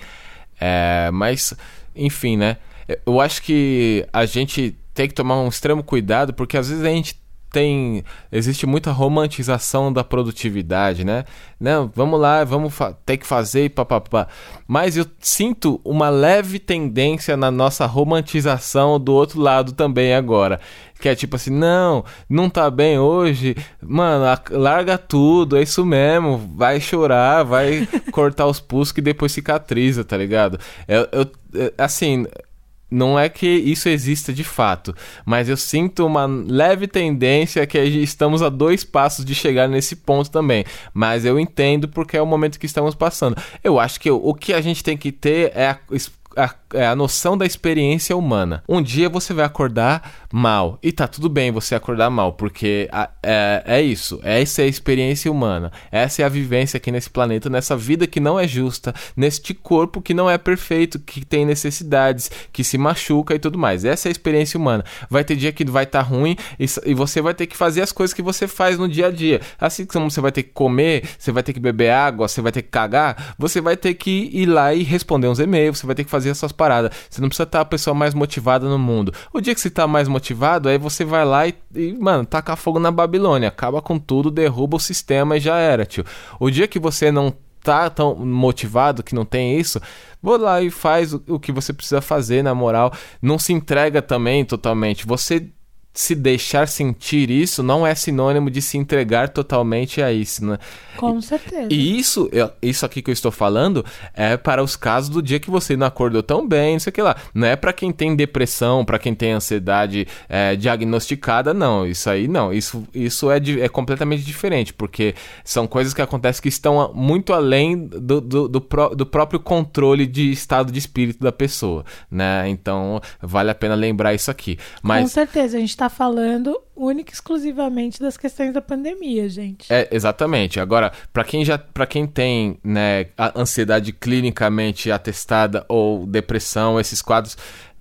A: É, mas, enfim, né? Eu acho que a gente tem que tomar um extremo cuidado, porque às vezes a gente tem... Existe muita romantização da produtividade, né? Não, vamos lá, vamos fa- ter que fazer e papapá. Mas eu sinto uma leve tendência na nossa romantização do outro lado também agora. Que é tipo assim, não, não tá bem hoje, mano, a- larga tudo, é isso mesmo, vai chorar, vai cortar os pulsos que depois cicatriza, tá ligado? Eu, eu, assim... Não é que isso exista de fato, mas eu sinto uma leve tendência que estamos a dois passos de chegar nesse ponto também. Mas eu entendo porque é o momento que estamos passando. Eu acho que o que a gente tem que ter é a... A, é a noção da experiência humana. Um dia você vai acordar mal. E tá tudo bem você acordar mal, porque a, é, é isso. Essa é a experiência humana. Essa é a vivência aqui nesse planeta, nessa vida que não é justa, neste corpo que não é perfeito, que tem necessidades, que se machuca e tudo mais. Essa é a experiência humana. Vai ter dia que vai estar tá ruim e, e você vai ter que fazer as coisas que você faz no dia a dia. Assim como você vai ter que comer, você vai ter que beber água, você vai ter que cagar, você vai ter que ir lá e responder uns e-mails, você vai ter que fazer essas paradas. Você não precisa estar a pessoa mais motivada no mundo. O dia que você tá mais motivado, aí você vai lá e, e, mano, taca fogo na Babilônia, acaba com tudo, derruba o sistema e já era, tio. O dia que você não tá tão motivado, que não tem isso, vou lá e faz o, o que você precisa fazer, na moral. Não se entrega também totalmente. Você se deixar sentir isso não é sinônimo de se entregar totalmente a isso, né?
B: Com certeza.
A: E isso, eu, isso aqui que eu estou falando é para os casos do dia que você não acordou tão bem, não sei o que lá. Não é para quem tem depressão, para quem tem ansiedade é, diagnosticada, não. Isso aí não. Isso, isso é, de, é completamente diferente, porque são coisas que acontecem que estão muito além do, do, do, pró, do próprio controle de estado de espírito da pessoa, né? Então, vale a pena lembrar isso aqui. Mas,
B: com certeza, a gente está falando única e exclusivamente das questões da pandemia, gente.
A: É, exatamente. Agora, para quem já, para quem tem, né, a ansiedade clinicamente atestada ou depressão, esses quadros,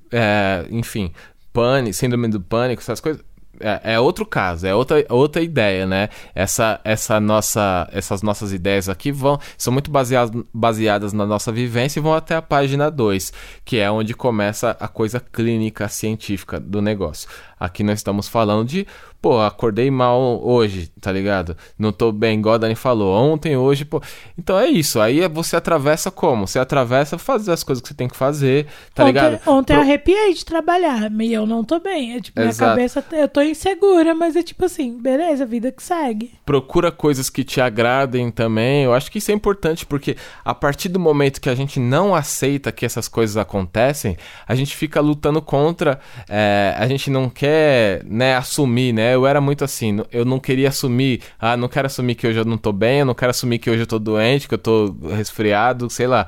A: é, enfim, pânico, síndrome do pânico, essas coisas, é, é outro caso, é outra, outra ideia, né? Essa, essa nossa, essas nossas ideias aqui vão, são muito baseadas, baseadas na nossa vivência e vão até a página dois, que é onde começa a coisa clínica, científica do negócio. Aqui nós estamos falando de, pô, acordei mal hoje, tá ligado? Não tô bem, igual a Dani falou, ontem, hoje, pô. Então é isso, aí você atravessa como? Você atravessa fazer as coisas que você tem que fazer, tá
B: ontem,
A: ligado?
B: Ontem
A: Pro...
B: eu arrepiei de trabalhar, e eu não tô bem. É tipo, minha
A: Exato.
B: cabeça, eu tô insegura, mas é tipo assim, beleza, vida que segue.
A: Procura coisas que te agradem também. Eu acho que isso é importante, porque a partir do momento que a gente não aceita que essas coisas acontecem, a gente fica lutando contra, é, a gente não quer, né, assumir, né? Eu era muito assim, eu não queria assumir, ah, não quero assumir que hoje eu não tô bem, eu não quero assumir que hoje eu tô doente, que eu tô resfriado, sei lá.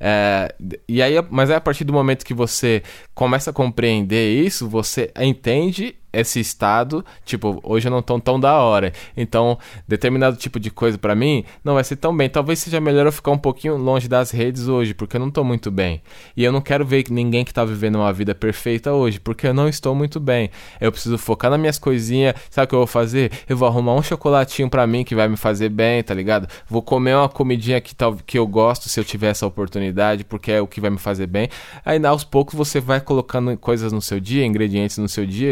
A: É, e aí, mas aí a partir do momento que você começa a compreender isso, você entende esse estado, tipo, hoje eu não tô tão da hora, então determinado tipo de coisa pra mim não vai ser tão bem, talvez seja melhor eu ficar um pouquinho longe das redes hoje, porque eu não tô muito bem, e eu não quero ver ninguém que tá vivendo uma vida perfeita hoje, porque eu não estou muito bem, eu preciso focar nas minhas coisinhas, sabe o que eu vou fazer? Eu vou arrumar um chocolatinho pra mim que vai me fazer bem, tá ligado? Vou comer uma comidinha que, tal, que eu gosto se eu tiver essa oportunidade, porque é o que vai me fazer bem, aí aos poucos você vai colocando coisas no seu dia, ingredientes no seu dia, que vão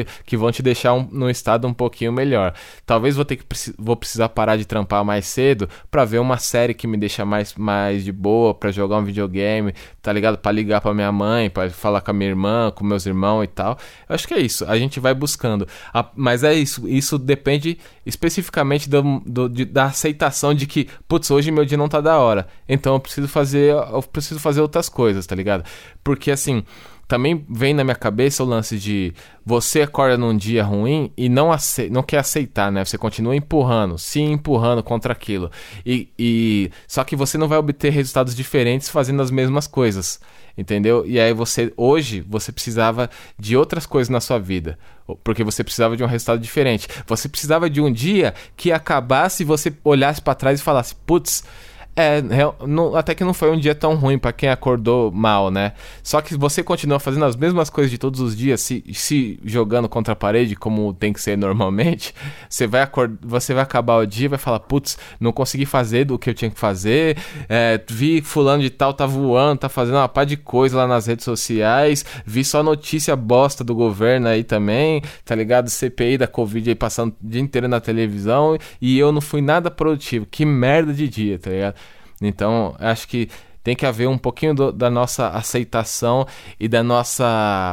A: vão te deixar um, num estado um pouquinho melhor. Talvez vou ter que vou precisar parar de trampar mais cedo pra ver uma série que me deixa mais, mais de boa, pra jogar um videogame, tá ligado? Pra ligar pra minha mãe, pra falar com a minha irmã, com meus irmãos e tal. Eu acho que é isso, a gente vai buscando. A, mas é isso, isso depende especificamente do, do, de, da aceitação de que, putz, hoje meu dia não tá da hora, então eu preciso fazer, eu preciso fazer outras coisas, tá ligado? Porque assim, também vem na minha cabeça o lance de você acorda num dia ruim e não, ace- não quer aceitar, né? Você continua empurrando, se empurrando contra aquilo. E, e... Só que você não vai obter resultados diferentes fazendo as mesmas coisas, entendeu? E aí você, hoje, você precisava de outras coisas na sua vida, porque você precisava de um resultado diferente. Você precisava de um dia que acabasse e você olhasse pra trás e falasse, putz, É, não, até que não foi um dia tão ruim pra quem acordou mal, né? Só que você continua fazendo as mesmas coisas de todos os dias, se, se jogando contra a parede, como tem que ser normalmente, você vai, acord... você vai acabar o dia e vai falar, putz, não consegui fazer do que eu tinha que fazer, é, vi fulano de tal tá voando, tá fazendo uma pá de coisa lá nas redes sociais, vi só notícia bosta do governo aí também, tá ligado? C P I da Covid aí passando o dia inteiro na televisão e eu não fui nada produtivo, que merda de dia, tá ligado? Então, acho que tem que haver um pouquinho do, da nossa aceitação e da nossa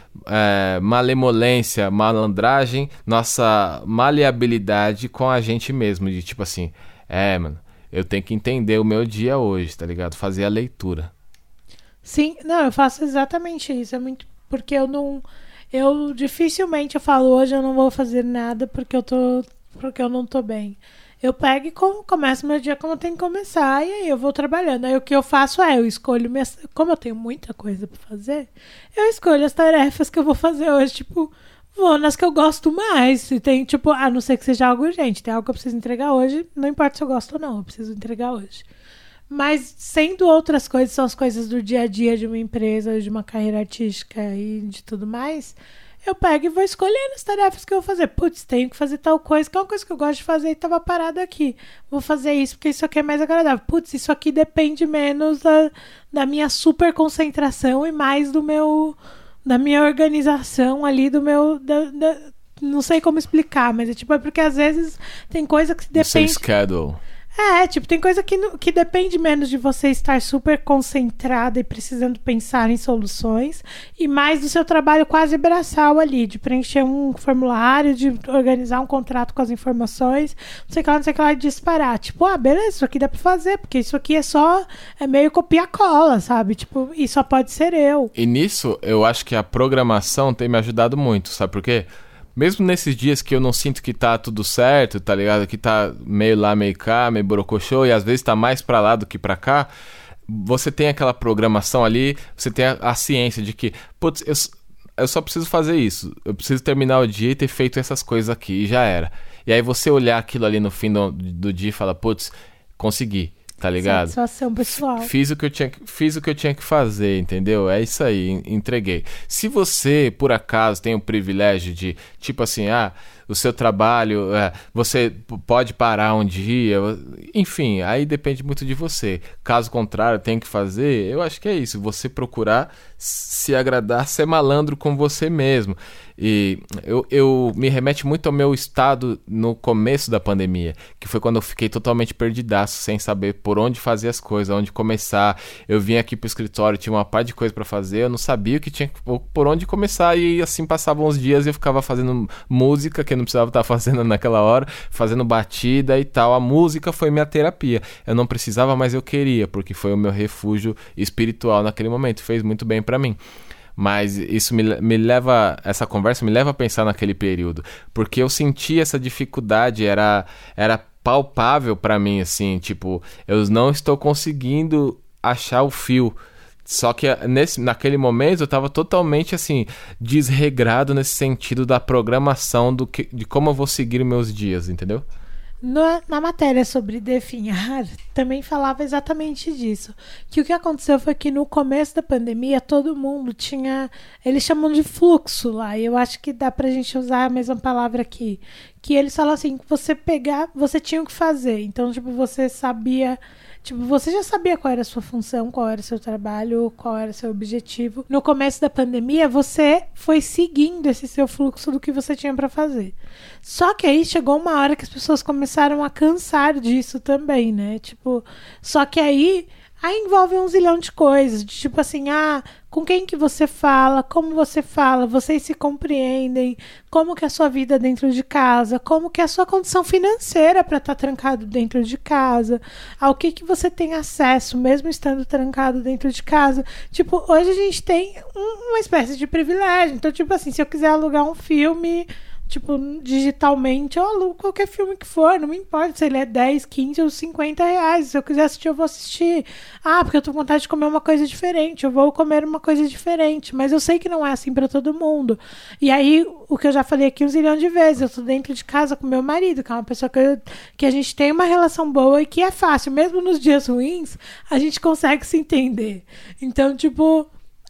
A: é, malemolência, malandragem, nossa maleabilidade com a gente mesmo. De tipo assim, é, mano, eu tenho que entender o meu dia hoje, tá ligado? Fazer a leitura.
B: Sim, não, eu faço exatamente isso. É muito. Porque eu não. Eu dificilmente eu falo hoje eu não vou fazer nada porque eu tô. Porque eu não tô bem. Eu pego e começo meu dia como tem que começar, e aí eu vou trabalhando. Aí o que eu faço é, eu escolho minhas... Como eu tenho muita coisa pra fazer, eu escolho as tarefas que eu vou fazer hoje, tipo, vou nas que eu gosto mais. Se tem, tipo, a não ser que seja algo urgente, tem algo que eu preciso entregar hoje, não importa se eu gosto ou não, eu preciso entregar hoje. Mas sendo outras coisas, são as coisas do dia a dia de uma empresa, de uma carreira artística e de tudo mais... Eu pego e vou escolhendo as tarefas que eu vou fazer. Putz, tenho que fazer tal coisa, que é uma coisa que eu gosto de fazer e tava parado aqui. Vou fazer isso porque isso aqui é mais agradável. Putz, isso aqui depende menos da, da minha super concentração e mais do meu... da minha organização ali, do meu... Da, da, não sei como explicar, mas é tipo, é porque às vezes tem coisa que depende...
A: Seu schedule.
B: É, tipo, tem coisa que, que depende menos de você estar super concentrada e precisando pensar em soluções e mais do seu trabalho quase braçal ali, de preencher um formulário, de organizar um contrato com as informações, não sei o que lá, não sei o que lá, e disparar. Tipo, ah, beleza, isso aqui dá pra fazer, porque isso aqui é só, é meio copia-cola, sabe? Tipo, e só pode ser eu.
A: E nisso, eu acho que a programação tem me ajudado muito, sabe por quê? Mesmo nesses dias que eu não sinto que tá tudo certo, tá ligado? Que tá meio lá, meio cá, meio borocochô, e às vezes tá mais pra lá do que pra cá, você tem aquela programação ali, você tem a, a ciência de que, putz, eu, eu só preciso fazer isso, eu preciso terminar o dia e ter feito essas coisas aqui, e já era. E aí você olhar aquilo ali no fim do, do dia e falar, putz, consegui. Tá ligado?
B: Satisfação pessoal.
A: Fiz o que eu tinha, fiz o que eu tinha que fazer, entendeu? É isso aí, entreguei. Se você, por acaso, tem o privilégio de, tipo assim, ah, o seu trabalho, é, você p- pode parar um dia, enfim, aí depende muito de você. Caso contrário, tem que fazer, eu acho que é isso, você procurar se agradar, ser malandro com você mesmo. E eu, eu me remete muito ao meu estado no começo da pandemia, que foi quando eu fiquei totalmente perdidaço, sem saber por onde fazer as coisas, onde começar. Eu vim aqui pro escritório, tinha uma par de coisa pra fazer, eu não sabia o que tinha, por onde começar, e assim passavam uns dias e eu ficava fazendo música, que eu não precisava estar fazendo naquela hora, fazendo batida e tal. A música foi minha terapia. Eu não precisava, mas eu queria, porque foi o meu refúgio espiritual naquele momento, fez muito bem pra mim. Mas isso me, me leva, essa conversa me leva a pensar naquele período, porque eu senti essa dificuldade, era, era palpável pra mim, assim, tipo, eu não estou conseguindo achar o fio. Só que nesse, naquele momento eu tava totalmente assim, desregrado nesse sentido da programação do que, de como eu vou seguir meus dias, entendeu?
B: Na, na matéria sobre definhar, também falava exatamente disso. Que o que aconteceu foi que no começo da pandemia, todo mundo tinha... Eles chamam de fluxo lá, e eu acho que dá pra gente usar a mesma palavra aqui. Que eles falam assim, que você pegar, você tinha o que fazer. Então, tipo, você sabia... Tipo, você já sabia qual era a sua função, qual era o seu trabalho, qual era o seu objetivo. No começo da pandemia, você foi seguindo esse seu fluxo do que você tinha pra fazer. Só que aí chegou uma hora que as pessoas começaram a cansar disso também, né? Tipo, só que aí... Aí envolve um zilhão de coisas, de tipo assim, ah, com quem que você fala, como você fala, vocês se compreendem, como que é a sua vida dentro de casa, como que é a sua condição financeira para estar trancado dentro de casa, ao que que você tem acesso, mesmo estando trancado dentro de casa. Tipo, hoje a gente tem um, uma espécie de privilégio, então tipo assim, se eu quiser alugar um filme... Tipo, digitalmente, eu alugo qualquer filme que for, não me importa se ele é dez, quinze ou cinquenta reais. Se eu quiser assistir, eu vou assistir. Ah, porque eu tô com vontade de comer uma coisa diferente, eu vou comer uma coisa diferente. Mas eu sei que não é assim pra todo mundo. E aí, o que eu já falei aqui um zilhão de vezes, eu tô dentro de casa com meu marido, que é uma pessoa que, eu, que a gente tem uma relação boa e que é fácil. Mesmo nos dias ruins, a gente consegue se entender. Então, tipo,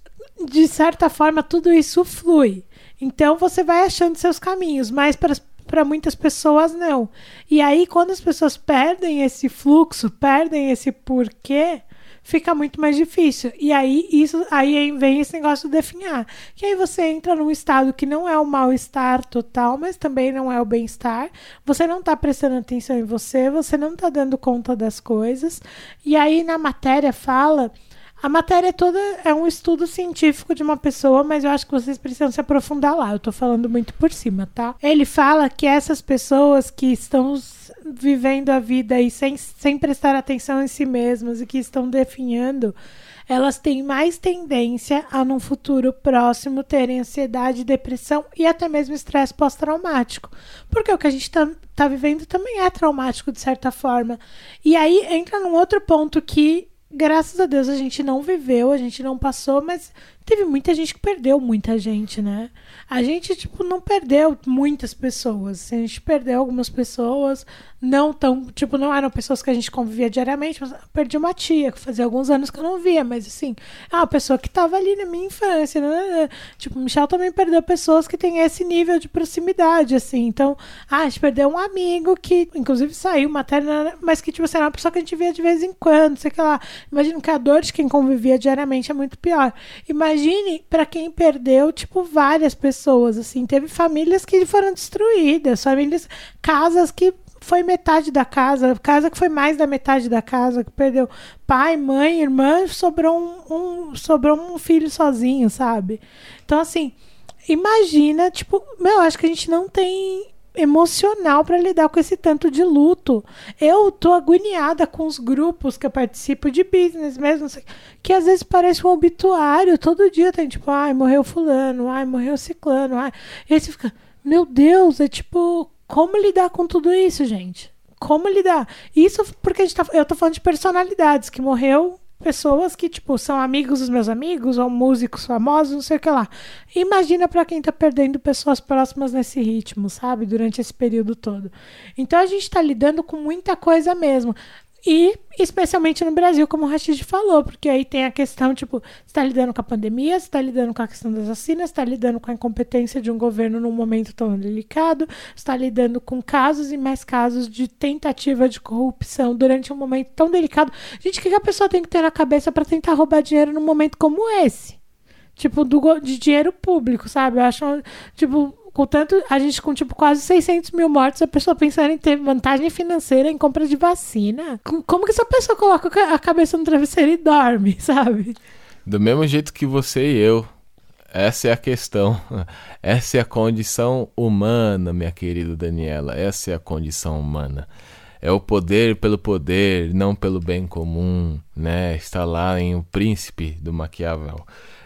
B: de certa forma, tudo isso flui. Então, você vai achando seus caminhos, mas para muitas pessoas, não. E aí, quando as pessoas perdem esse fluxo, perdem esse porquê, fica muito mais difícil. E aí, isso, aí vem esse negócio de definhar. Que aí você entra num estado que não é o mal-estar total, mas também não é o bem-estar. Você não está prestando atenção em você, você não está dando conta das coisas. E aí, na matéria, fala... A matéria toda é um estudo científico de uma pessoa, mas eu acho que vocês precisam se aprofundar lá. Eu tô falando muito por cima, tá? Ele fala que essas pessoas que estão vivendo a vida aí sem, sem prestar atenção em si mesmas e que estão definhando, elas têm mais tendência a, num futuro próximo, terem ansiedade, depressão e até mesmo estresse pós-traumático. Porque o que a gente tá, tá vivendo também é traumático, de certa forma. E aí entra num outro ponto que, graças a Deus, a gente não viveu, a gente não passou, mas teve muita gente que perdeu muita gente, né? A gente, tipo, não perdeu muitas pessoas. A gente perdeu algumas pessoas, não tão, tipo, não eram pessoas que a gente convivia diariamente, mas eu perdi uma tia, que fazia alguns anos que eu não via, mas assim, é uma pessoa que tava ali na minha infância, né? Tipo, o Michel também perdeu pessoas que têm esse nível de proximidade, assim. Então, ah, a gente perdeu um amigo que, inclusive, saiu materna, mas que, tipo, assim, era uma pessoa que a gente via de vez em quando, sei lá. Imagino que a dor de quem convivia diariamente é muito pior. Imagine pra quem perdeu, tipo, várias pessoas, assim. Teve famílias que foram destruídas, famílias, casas que foi metade da casa, casa que foi mais da metade da casa, que perdeu pai, mãe, irmã, sobrou um, um, sobrou um filho sozinho, sabe? Então, assim, imagina, tipo, meu, acho que a gente não tem emocional para lidar com esse tanto de luto. Eu tô agoniada com os grupos que eu participo de business mesmo, que às vezes parece um obituário, todo dia tem tipo, ai, morreu fulano, ai, morreu ciclano, ai. E aí você fica, meu Deus, é tipo, como lidar com tudo isso, gente? Como lidar? Isso porque a gente tá, eu tô falando de personalidades, que morreu pessoas que, tipo, são amigos dos meus amigos, ou músicos famosos, não sei o que lá. Imagina pra quem tá perdendo pessoas próximas nesse ritmo, sabe? Durante esse período todo. Então a gente tá lidando com muita coisa mesmo. E, especialmente no Brasil, como o Rashid falou, porque aí tem a questão, tipo, você está lidando com a pandemia, você está lidando com a questão das vacinas, você está lidando com a incompetência de um governo num momento tão delicado, você está lidando com casos e mais casos de tentativa de corrupção durante um momento tão delicado. Gente, o que a pessoa tem que ter na cabeça para tentar roubar dinheiro num momento como esse? Tipo, do, de dinheiro público, sabe? Eu acho, tipo... Com tanto, a gente com tipo quase seiscentos mil mortos, a pessoa pensando em ter vantagem financeira em compra de vacina. Como que essa pessoa coloca a cabeça no travesseiro e dorme, sabe?
A: Do mesmo jeito que você e eu. Essa é a questão. Essa é a condição humana, minha querida Daniela. Essa é a condição humana. É o poder pelo poder, não pelo bem comum, né? Está lá em O Príncipe do Maquiavel.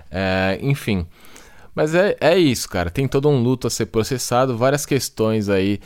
A: É, enfim... Mas é, é isso, cara. Tem todo um luto a ser processado, várias questões aí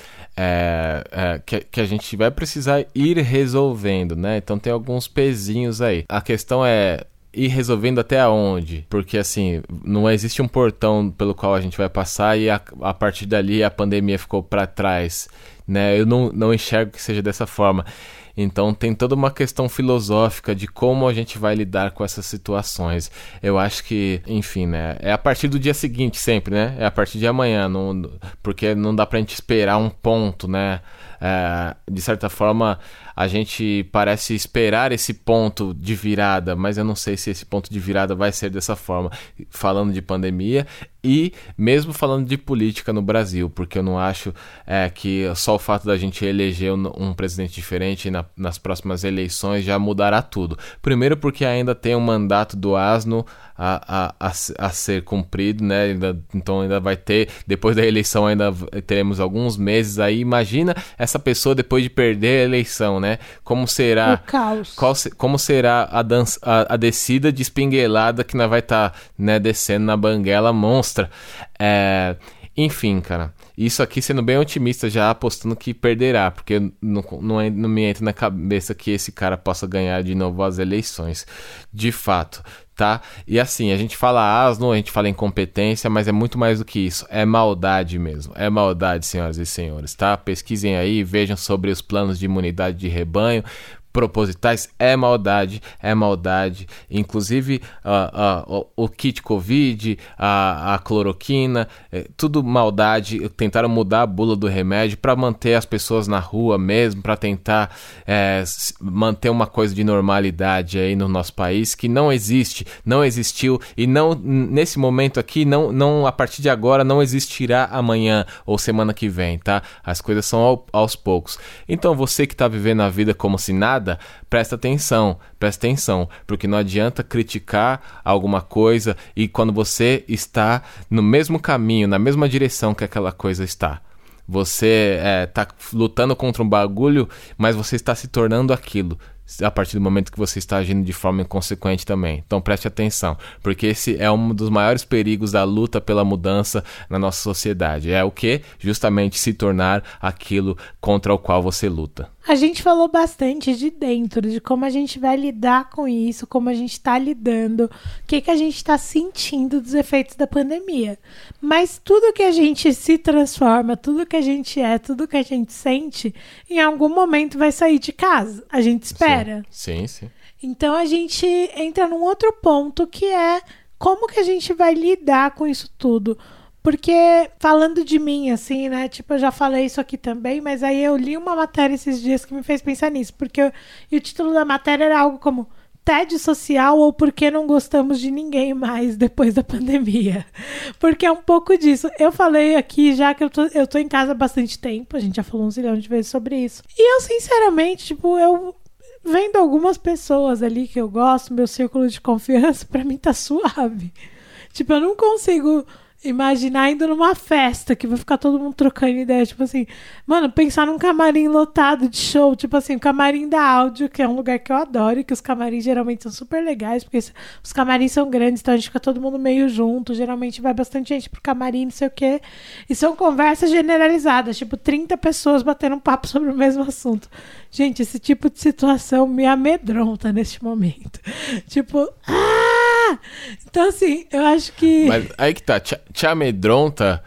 A: é, é, que, que a gente vai precisar ir resolvendo, né? Então tem alguns pezinhos aí. A questão é ir resolvendo até onde? Porque, assim, não existe um portão pelo qual a gente vai passar e a, a partir dali a pandemia ficou pra trás, né? Eu não, não enxergo que seja dessa forma. Então tem toda uma questão filosófica de como a gente vai lidar com essas situações. Eu acho que, enfim, né? É a partir do dia seguinte sempre, né? É a partir de amanhã, não, porque não dá pra gente esperar um ponto, né? É, de certa forma, a gente parece esperar esse ponto de virada, mas eu não sei se esse ponto de virada vai ser dessa forma, falando de pandemia e mesmo falando de política no Brasil, porque eu não acho é, que só o fato da gente eleger um, um presidente diferente na, nas próximas eleições já mudará tudo. Primeiro porque ainda tem um mandato do asno a, a, a, a ser cumprido, né? Ainda, então ainda vai ter, depois da eleição ainda teremos alguns meses aí. Imagina essa pessoa depois de perder a eleição, né? Como será,
B: o caos.
A: Qual, como será a, dança, a, a descida de espinguelada que nós vai estar tá, né, descendo na banguela monstra. É, enfim, cara, isso aqui sendo bem otimista, já apostando que perderá, porque não, não, não me entra na cabeça que esse cara possa ganhar de novo as eleições, de fato, tá? E assim, a gente fala asno, a gente fala incompetência, mas é muito mais do que isso, é maldade mesmo, é maldade, senhoras e senhores, tá? Pesquisem aí, vejam sobre os planos de imunidade de rebanho, propositais, é maldade, é maldade, inclusive uh, uh, o, o kit Covid, a, a cloroquina, é, tudo maldade. Tentaram mudar a bula do remédio para manter as pessoas na rua mesmo, para tentar é, manter uma coisa de normalidade aí no nosso país, que não existe, não existiu e não, nesse momento aqui, não, não, a partir de agora não existirá amanhã ou semana que vem, tá? As coisas são ao, aos poucos. Então você que tá vivendo a vida como se nada, presta atenção, presta atenção, porque não adianta criticar alguma coisa e quando você está no mesmo caminho, na mesma direção que aquela coisa está. Você está lutando contra um bagulho, mas você está se tornando aquilo a partir do momento que você está agindo de forma inconsequente também. Então preste atenção, porque esse é um dos maiores perigos da luta pela mudança na nossa sociedade. É o que? Justamente se tornar aquilo contra o qual você luta.
B: A gente falou bastante de dentro, de como a gente vai lidar com isso, como a gente está lidando, o que, que a gente está sentindo dos efeitos da pandemia. Mas tudo que a gente se transforma, tudo que a gente é, tudo que a gente sente, em algum momento vai sair de casa. A gente espera.
A: Sim, sim. sim.
B: Então a gente entra num outro ponto que é como que a gente vai lidar com isso tudo. Porque, falando de mim, assim, né, tipo, eu já falei isso aqui também, mas aí eu li uma matéria esses dias que me fez pensar nisso, porque eu, e o título da matéria era algo como tédio social ou por que não gostamos de ninguém mais depois da pandemia. Porque é um pouco disso. Eu falei aqui já que eu tô, eu tô em casa há bastante tempo, a gente já falou um zilhão de vezes sobre isso. E eu, sinceramente, tipo, eu... vendo algumas pessoas ali que eu gosto, meu círculo de confiança, pra mim tá suave. Tipo, eu não consigo imaginar indo numa festa que vai ficar todo mundo trocando ideia, tipo assim, mano, pensar num camarim lotado de show, tipo assim, o camarim da áudio, que é um lugar que eu adoro, e que os camarins geralmente são super legais, porque os camarins são grandes, então a gente fica todo mundo meio junto, geralmente vai bastante gente pro camarim, não sei o quê, e são conversas generalizadas, tipo, trinta pessoas batendo um papo sobre o mesmo assunto. Gente, esse tipo de situação me amedronta neste momento. Tipo, ah! Então, assim, eu acho que...
A: Mas aí que tá, te, te amedronta,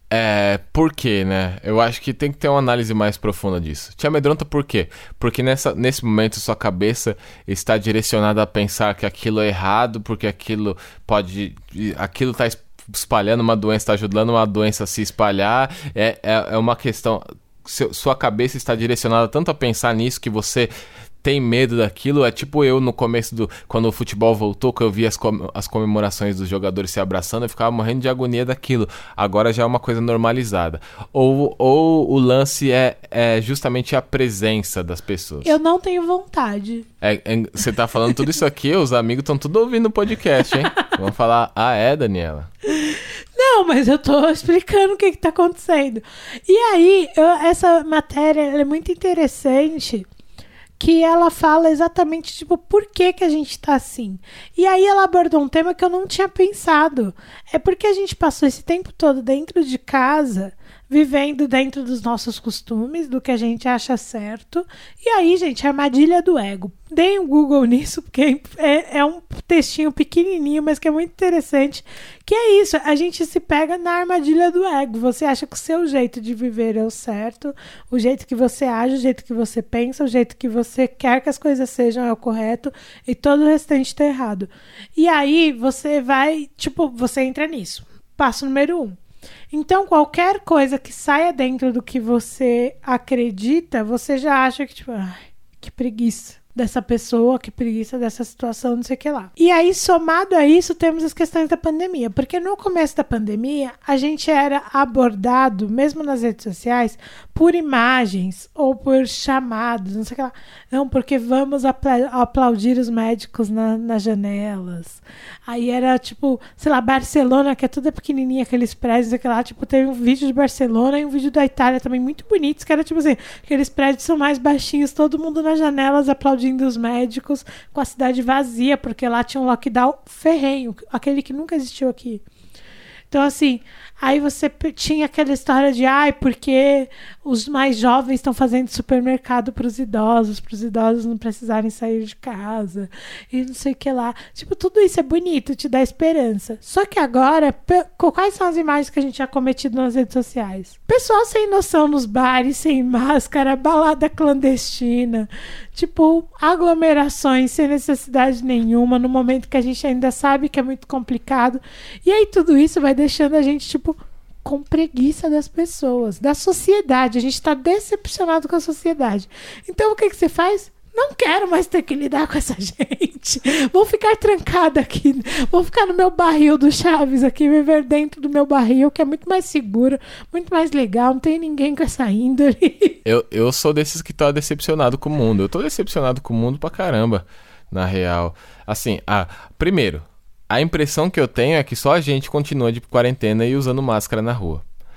A: é, por quê, né? Eu acho que tem que ter uma análise mais profunda disso. Te amedronta por quê? Porque nessa, nesse momento sua cabeça está direcionada a pensar que aquilo é errado, porque aquilo pode... aquilo está espalhando uma doença, está ajudando uma doença a se espalhar. É, é, é uma questão... Sua cabeça está direcionada tanto a pensar nisso que você tem medo daquilo. É tipo eu no começo do... quando o futebol voltou, que eu vi as, com, as comemorações dos jogadores se abraçando, eu ficava morrendo de agonia daquilo. Agora já é uma coisa normalizada. Ou, ou o lance é, é justamente a presença das pessoas.
B: Eu não tenho vontade.
A: É, é, você tá falando tudo isso aqui, os amigos estão tudo ouvindo o podcast, hein? Vão falar, ah é, Daniela?
B: Não, mas eu tô explicando o que que tá acontecendo. E aí, eu, essa matéria ela é muito interessante, que ela fala exatamente, tipo, por que que a gente tá assim. E aí ela abordou um tema que eu não tinha pensado. É porque a gente passou esse tempo todo dentro de casa, vivendo dentro dos nossos costumes, do que a gente acha certo. E aí, gente, a armadilha do ego. Deem um Google nisso, porque é, é um textinho pequenininho, mas que é muito interessante. Que é isso, a gente se pega na armadilha do ego. Você acha que o seu jeito de viver é o certo, o jeito que você age, o jeito que você pensa, o jeito que você quer que as coisas sejam é o correto, e todo o restante tá errado. E aí, você vai, tipo, você entra nisso. Passo número um. Então, qualquer coisa que saia dentro do que você acredita, você já acha que, tipo, ai, que preguiça dessa pessoa, que preguiça dessa situação, não sei o que lá. E aí, somado a isso, temos as questões da pandemia. Porque no começo da pandemia, a gente era abordado, mesmo nas redes sociais, por imagens ou por chamados, não sei o que lá. Não, porque vamos apla- aplaudir os médicos na, nas janelas. Aí era, tipo, sei lá, Barcelona, que é toda pequenininha, aqueles prédios, sei lá. Tipo, teve um vídeo de Barcelona e um vídeo da Itália também muito bonitos, que era, tipo assim, aqueles prédios são mais baixinhos, todo mundo nas janelas aplaudindo os médicos, com a cidade vazia, porque lá tinha um lockdown ferrenho, aquele que nunca existiu aqui. Então, assim, aí você p- tinha aquela história de, ai, porque os mais jovens estão fazendo supermercado para os idosos, para os idosos não precisarem sair de casa, e não sei o que lá. Tipo, tudo isso é bonito, te dá esperança. Só que agora, p- quais são as imagens que a gente já cometido nas redes sociais? Pessoal sem noção nos bares, sem máscara, balada clandestina, tipo, aglomerações sem necessidade nenhuma, no momento que a gente ainda sabe que é muito complicado. E aí tudo isso vai deixando a gente, tipo, com preguiça das pessoas, da sociedade. A gente tá decepcionado com a sociedade. Então o que que você faz? Não quero mais ter que lidar com essa gente. Vou ficar trancada aqui. Vou ficar no meu barril do Chaves aqui, viver dentro do meu barril, que é muito mais seguro, muito mais legal. Não tem ninguém com essa índole.
A: Eu, eu sou desses que tá decepcionado com o mundo. Eu tô decepcionado com o mundo pra caramba, na real. Assim, ah, primeiro, a impressão que eu tenho é que só a gente continua de quarentena e usando máscara na rua.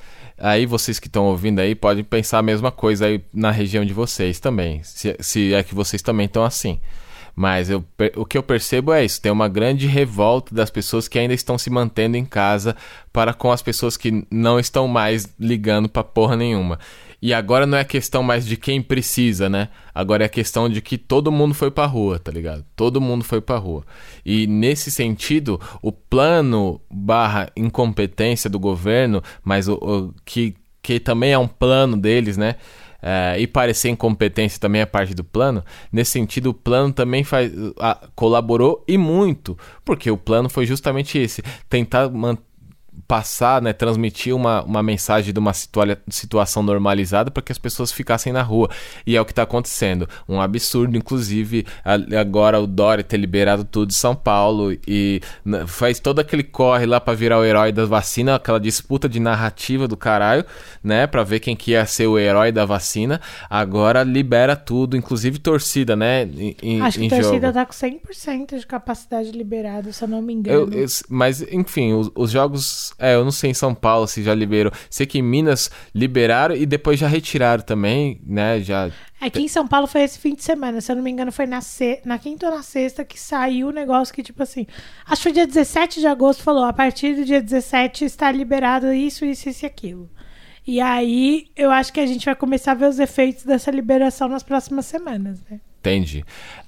A: Aí vocês que estão ouvindo aí podem pensar a mesma coisa aí na região de vocês também, se, se é que vocês também estão assim. Mas eu, o que eu percebo é isso, tem uma grande revolta das pessoas que ainda estão se mantendo em casa para com as pessoas que não estão mais ligando pra porra nenhuma. E agora não é questão mais de quem precisa, né? Agora é questão de que todo mundo foi pra rua, tá ligado? Todo mundo foi pra rua. E nesse sentido, o plano barra incompetência do governo, mas o, o que, que também é um plano deles, né? É, e parecer incompetência também é parte do plano. Nesse sentido, o plano também faz, a, colaborou e muito, porque o plano foi justamente esse, tentar manter, passar, né, transmitir uma, uma mensagem de uma situa- situação normalizada para que as pessoas ficassem na rua. E é o que está acontecendo. Um absurdo, inclusive, a, agora o Dória ter liberado tudo de São Paulo e n- faz todo aquele corre lá para virar o herói da vacina, aquela disputa de narrativa do caralho, né, para ver quem que ia ser o herói da vacina. Agora libera tudo, inclusive torcida, né, em, em,
B: Acho que
A: em
B: a torcida
A: jogo.
B: tá com cem por cento de capacidade liberada, se eu não me engano.
A: Eu, eu, mas, enfim, os, os jogos... É, eu não sei em São Paulo se já liberou. Sei que em Minas liberaram e depois já retiraram também, né? Já...
B: Aqui em São Paulo foi esse fim de semana, se eu não me engano foi na, se... na quinta ou na sexta que saiu o negócio que, tipo assim, acho que foi dia dezessete de agosto, falou, a partir do dia dezessete está liberado isso, isso, isso e aquilo. E aí, eu acho que a gente vai começar a ver os efeitos dessa liberação nas próximas semanas, né?
A: Entendi.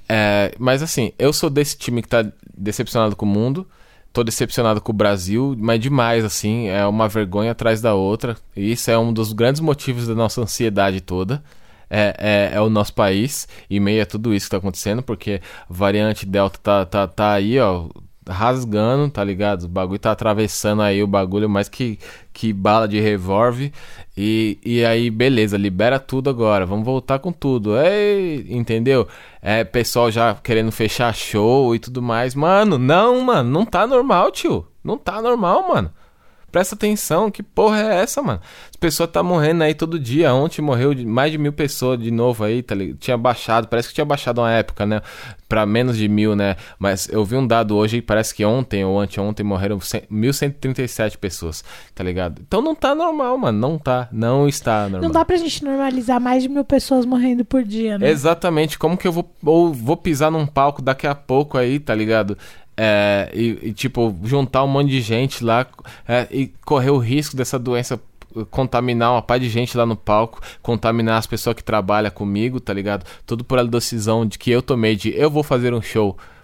A: É, mas assim, eu sou desse time que tá decepcionado com o mundo. Tô decepcionado com o Brasil, mas demais, assim, é uma vergonha atrás da outra. E isso é um dos grandes motivos da nossa ansiedade toda. É, é, é o nosso país, e meio a tudo isso que tá acontecendo, porque a variante Delta tá, tá, tá aí, ó, rasgando, tá ligado? O bagulho tá atravessando aí o bagulho mais que, que bala de revólver. E, e aí, beleza, libera tudo agora, vamos voltar com tudo. Ei, entendeu? É, pessoal já querendo fechar show e tudo mais. Mano, não, mano, não tá normal, tio. Não tá normal, mano. Presta atenção, que porra é essa, mano? As pessoas tá morrendo aí todo dia. Ontem morreu de- mais de mil pessoas de novo aí, tá ligado? Tinha baixado, parece que tinha baixado uma época, né? Pra menos de mil, né? Mas eu vi um dado hoje e parece que ontem ou anteontem morreram cem mil cento e trinta e sete pessoas, tá ligado? Então não tá normal, mano. Não tá. Não está normal.
B: Não dá pra gente normalizar mais de mil pessoas morrendo por dia, né?
A: Exatamente. Como que eu vou, ou vou pisar num palco daqui a pouco aí, tá ligado? É, e, e, tipo, juntar um monte de gente lá é, e correr o risco dessa doença contaminar uma par de gente lá no palco, contaminar as pessoas que trabalham comigo, tá ligado? Tudo por a decisão de que eu tomei de eu vou fazer um show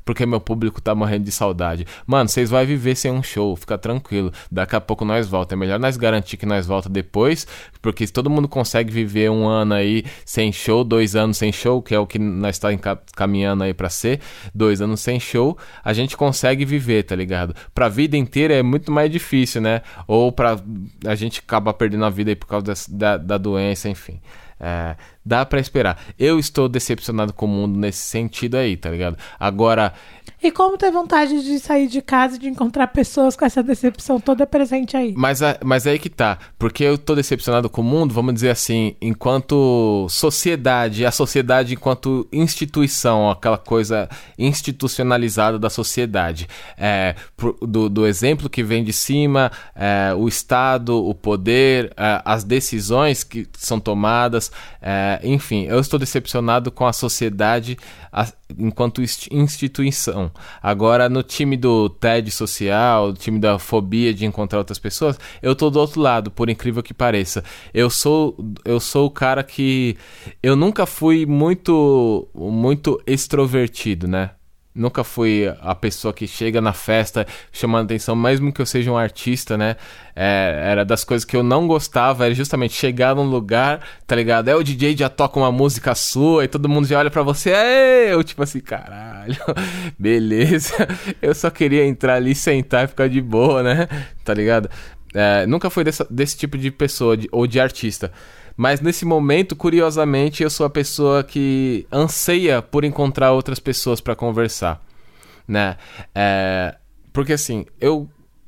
A: porque meu público tá morrendo de saudade. Mano, vocês vão viver sem um show, fica tranquilo. Daqui a pouco nós volta. É melhor nós garantir que nós volta depois, porque se todo mundo consegue viver um ano aí sem show, dois anos sem show, que é o que nós tá enca- caminhando aí pra ser, dois anos sem show, a gente consegue viver, tá ligado? Pra vida inteira é muito mais difícil, né? Ou pra a gente acaba perdendo a vida aí por causa das, da, da doença, enfim. É, dá pra esperar. Eu estou decepcionado com o mundo nesse sentido aí, tá ligado? Agora...
B: E como ter vontade de sair de casa e de encontrar pessoas com essa decepção toda presente aí?
A: Mas, mas aí que tá. Porque eu tô decepcionado com o mundo, vamos dizer assim, enquanto sociedade, a sociedade enquanto instituição, aquela coisa institucionalizada da sociedade. É, do, do exemplo que vem de cima, é, o Estado, o poder, é, as decisões que são tomadas, é, enfim, eu estou decepcionado com a sociedade a, enquanto instituição. Agora, no time do tédio social, no time da fobia de encontrar outras pessoas, eu tô do outro lado, por incrível que pareça. Eu sou, eu sou o cara que... Eu nunca fui muito, muito extrovertido, né? Nunca fui a pessoa que chega na festa chamando atenção, mesmo que eu seja um artista, né? É, era das coisas que eu não gostava, era justamente chegar num lugar, tá ligado? É o D J já toca uma música sua e todo mundo já olha pra você, é eu, tipo assim, caralho, beleza. Eu só queria entrar ali, sentar e ficar de boa, né? Tá ligado? É, nunca fui dessa, desse tipo de pessoa, de, ou de artista. Mas nesse momento, curiosamente, eu sou a pessoa que anseia por encontrar outras pessoas pra conversar, né? É, porque assim, eu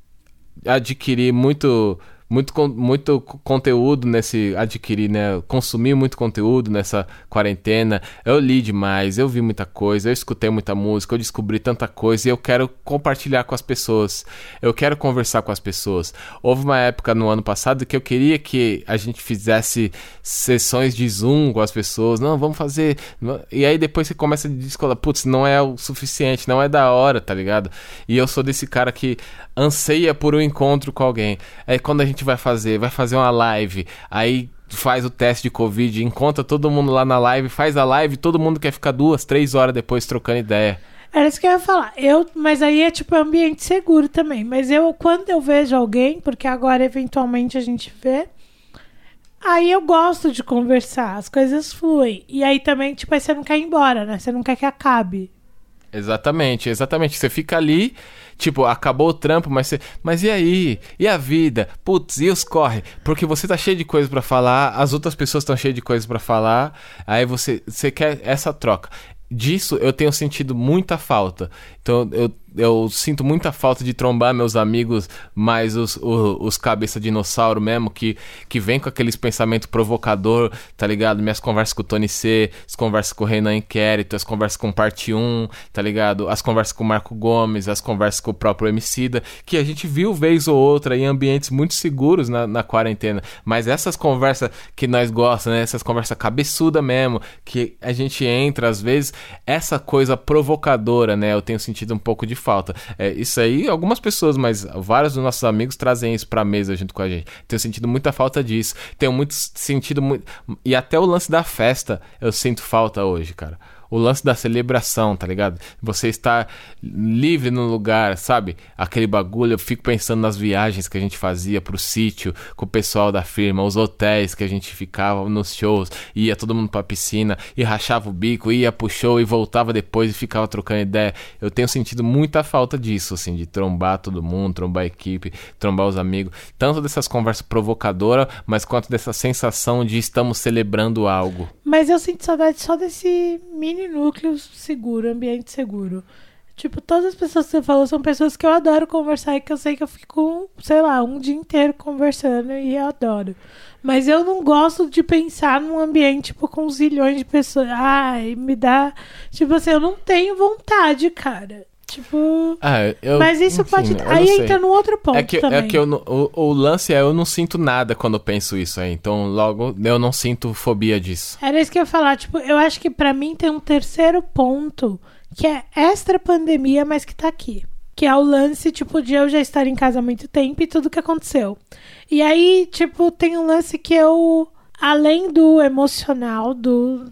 A: adquiri muito, muito, muito conteúdo nesse... Adquiri, né? Consumi muito conteúdo nessa quarentena. Eu li demais, eu vi muita coisa, eu escutei muita música, eu descobri tanta coisa e eu quero compartilhar com as pessoas. Eu quero conversar com as pessoas. Houve uma época no ano passado que eu queria que a gente fizesse sessões de Zoom com as pessoas. Não, vamos fazer... E aí depois você começa a descolar. Putz, não é o suficiente, não é da hora, tá ligado? E eu sou desse cara que anseia por um encontro com alguém. Aí quando a gente vai fazer, vai fazer uma live, aí faz o teste de Covid, encontra todo mundo lá na live, faz a live, todo mundo quer ficar duas, três horas depois trocando ideia.
B: Era isso que eu ia falar. Eu, mas aí é tipo ambiente seguro também. Mas eu, quando eu vejo alguém, porque agora eventualmente a gente vê, aí eu gosto de conversar, as coisas fluem. E aí também, tipo, aí você não quer ir embora, né? Você não quer que acabe.
A: Exatamente, exatamente. Você fica ali, tipo, acabou o trampo, mas você... Mas e aí? E a vida? Putz, e os corre? Porque você tá cheio de coisa pra falar, as outras pessoas estão cheias de coisa pra falar, aí você, você quer essa troca. Disso eu tenho sentido muita falta. Então eu, eu sinto muita falta de trombar meus amigos, mais os, os, os cabeça dinossauro mesmo, que, que vem com aqueles pensamentos provocador, tá ligado? Minhas conversas com o Tony C, as conversas com o Renan Inquérito, as conversas com o Parte um, tá ligado? As conversas com o Marco Gomes, as conversas com o próprio Emicida, que a gente viu vez ou outra em ambientes muito seguros na, na quarentena. Mas essas conversas que nós gostamos, né? Essas conversas cabeçuda mesmo, que a gente entra às vezes, essa coisa provocadora, né? Eu tenho sentido um pouco de falta. É, isso aí, algumas pessoas, mas vários dos nossos amigos trazem isso pra mesa junto com a gente. Tenho sentido muita falta disso. Tenho muito sentido... Muito... E até o lance da festa eu sinto falta hoje, cara. O lance da celebração, tá ligado? Você estar livre no lugar, sabe? Aquele bagulho, eu fico pensando nas viagens que a gente fazia pro sítio com o pessoal da firma, os hotéis que a gente ficava nos shows, ia todo mundo pra piscina e rachava o bico, ia pro show e voltava depois e ficava trocando ideia. Eu tenho sentido muita falta disso, assim, de trombar todo mundo, trombar a equipe, trombar os amigos, tanto dessas conversas provocadoras, mas quanto dessa sensação de estamos celebrando algo.
B: Mas eu sinto saudade só desse mini núcleo seguro, ambiente seguro. Tipo, todas as pessoas que você falou são pessoas que eu adoro conversar e que eu sei que eu fico, sei lá, um dia inteiro conversando e eu adoro. Mas eu não gosto de pensar num ambiente, tipo, com zilhões de pessoas. Ai, me dá... Tipo assim, eu não tenho vontade, cara. Tipo...
A: Ah, eu,
B: mas isso
A: enfim,
B: pode... Aí entra num outro ponto
A: é que,
B: também.
A: É que eu, o, o lance é eu não sinto nada quando eu penso isso aí. Então, logo, eu não sinto fobia disso.
B: Era isso que eu ia falar. Tipo, eu acho que pra mim tem um terceiro ponto que é extra pandemia, mas que tá aqui. Que é o lance, tipo, de eu já estar em casa há muito tempo e tudo que aconteceu. E aí, tipo, tem um lance que eu... Além do emocional, do...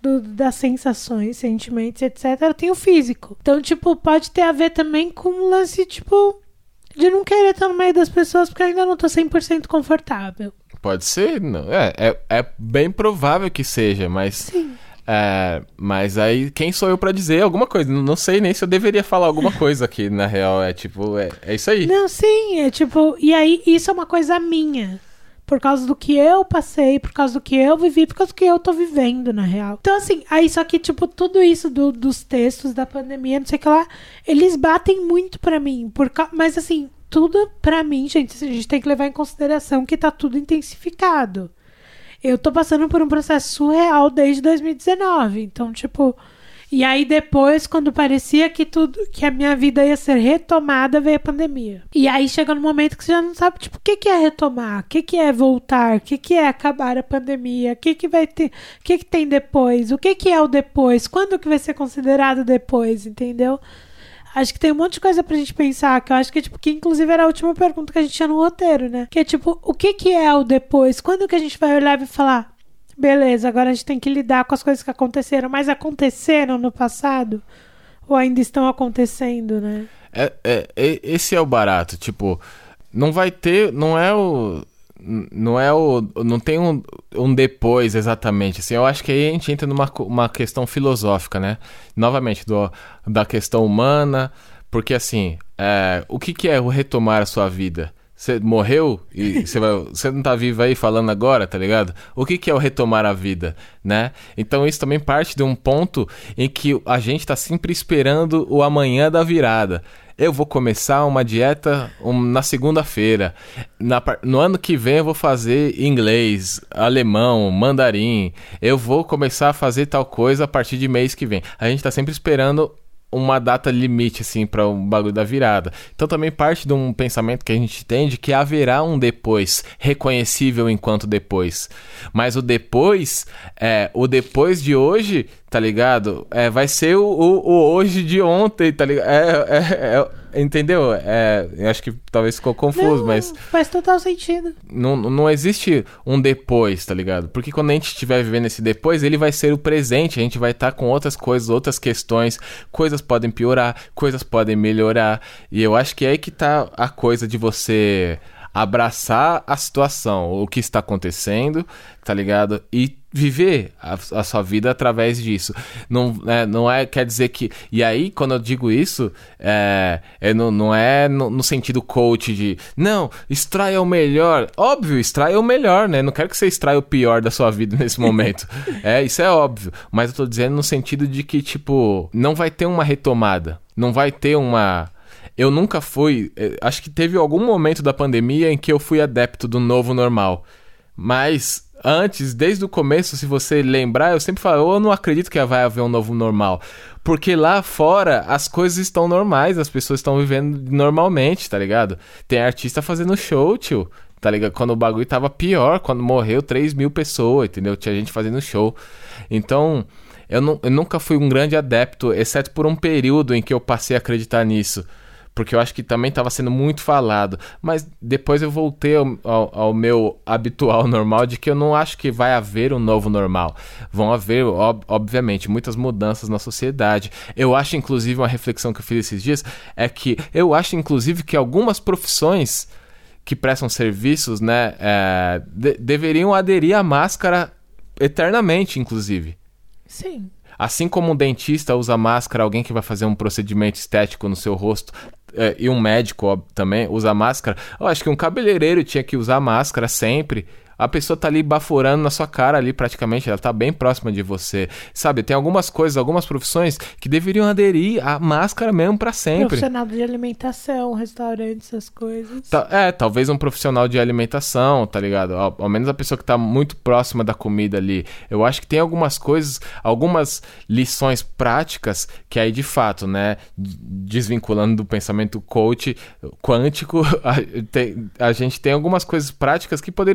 B: do, das sensações, sentimentos, etcétera, eu tenho físico. Então, tipo, pode ter a ver também com um lance, tipo, de não querer estar no meio das pessoas porque eu ainda não tô cem por cento confortável.
A: Pode ser, não. É, é, é bem provável que seja, mas...
B: Sim.
A: É, mas aí, quem sou eu pra dizer alguma coisa? Não sei nem se eu deveria falar alguma coisa aqui, na real. É tipo, é, é isso aí.
B: Não, sim, é tipo... E aí, isso é uma coisa minha. Por causa do que eu passei, por causa do que eu vivi, por causa do que eu tô vivendo, na real. Então, assim, aí só que, tipo, tudo isso do, dos textos da pandemia, não sei o que lá, eles batem muito pra mim. Por, mas, assim, tudo pra mim, gente, a gente tem que levar em consideração que tá tudo intensificado. Eu tô passando por um processo surreal desde dois mil e dezenove. Então, tipo... E aí depois, quando parecia que tudo... Que a minha vida ia ser retomada, veio a pandemia. E aí chega no momento que você já não sabe, tipo, o que que é retomar? O que que é voltar? O que que é acabar a pandemia? O que que vai ter... O que que tem depois? O que que é o depois? Quando que vai ser considerado depois? Entendeu? Acho que tem um monte de coisa pra gente pensar, que eu acho que, tipo, que inclusive era a última pergunta que a gente tinha no roteiro, né? Que é, tipo, o que que é o depois? Quando que a gente vai olhar e falar, beleza, agora a gente tem que lidar com as coisas que aconteceram, mas aconteceram no passado? Ou ainda estão acontecendo, né?
A: É, é, é, esse é o barato, tipo, não vai ter, não é o... Não é o. Não tem um, um depois exatamente. Assim, eu acho que aí a gente entra numa uma questão filosófica, né? Novamente, do, da questão humana. Porque assim, é, o que, que é o retomar a sua vida? Você morreu e você, vai, você não tá vivo aí falando agora, tá ligado? O que, que é o retomar a vida, né? Então isso também parte de um ponto em que a gente tá sempre esperando o amanhã da virada. Eu vou começar uma dieta um, na segunda-feira. Na, no ano que vem eu vou fazer inglês, alemão, mandarim. Eu vou começar a fazer tal coisa a partir de mês que vem. A gente tá sempre esperando uma data limite, assim, para o bagulho da virada. Então também parte de um pensamento que a gente tem de que haverá um depois, reconhecível enquanto depois. Mas o depois, é, o depois de hoje, tá ligado? É, vai ser o, o, o hoje de ontem, tá ligado? É, é, é, entendeu? É, eu acho que talvez ficou confuso,
B: não,
A: mas...
B: Faz total sentido.
A: Não, não existe um depois, tá ligado? Porque quando a gente estiver vivendo esse depois, ele vai ser o presente, a gente vai estar com outras coisas, outras questões, coisas podem piorar, coisas podem melhorar, e eu acho que é aí que tá a coisa de você abraçar a situação, o que está acontecendo, tá ligado? E viver a, a sua vida através disso. Não é, não é, quer dizer que... E aí, quando eu digo isso, é, é não, não é no, no sentido coach de... Não, extraia o melhor. Óbvio, extraia o melhor, né? Não quero que você extraia o pior da sua vida nesse momento. É, isso é óbvio. Mas eu tô dizendo no sentido de que, tipo, não vai ter uma retomada. Não vai ter uma... Eu nunca fui... Acho que teve algum momento da pandemia em que eu fui adepto do novo normal. Mas... Antes, desde o começo, se você lembrar, eu sempre falo, eu não acredito que vai haver um novo normal. Porque lá fora, as coisas estão normais, as pessoas estão vivendo normalmente, tá ligado? Tem artista fazendo show, tio, tá ligado? Quando o bagulho tava pior, quando morreu três mil pessoas, entendeu? Tinha gente fazendo show. Então, eu, não, eu nunca fui um grande adepto, exceto por um período em que eu passei a acreditar nisso. Porque eu acho que também estava sendo muito falado. Mas depois eu voltei ao, ao, ao meu habitual normal de que eu não acho que vai haver um novo normal. Vão haver, ob- obviamente, muitas mudanças na sociedade. Eu acho, inclusive, uma reflexão que eu fiz esses dias, é que eu acho, inclusive, que algumas profissões que prestam serviços, né, é, de- deveriam aderir à máscara eternamente, inclusive.
B: Sim.
A: Assim como um dentista usa máscara, alguém que vai fazer um procedimento estético no seu rosto, é, e um médico ó, também usa máscara, eu acho que um cabeleireiro tinha que usar máscara sempre. A pessoa tá ali baforando na sua cara ali praticamente, ela tá bem próxima de você. Sabe, tem algumas coisas, algumas profissões que deveriam aderir à máscara mesmo pra sempre.
B: Profissional de alimentação, restaurante, essas coisas.
A: Ta- É, talvez um profissional de alimentação, tá ligado? Ao, ao menos a pessoa que tá muito próxima da comida ali. Eu acho que tem algumas coisas, algumas lições práticas que aí de fato, né, desvinculando do pensamento coach quântico, a, tem- a gente tem algumas coisas práticas que poderiam ser levadas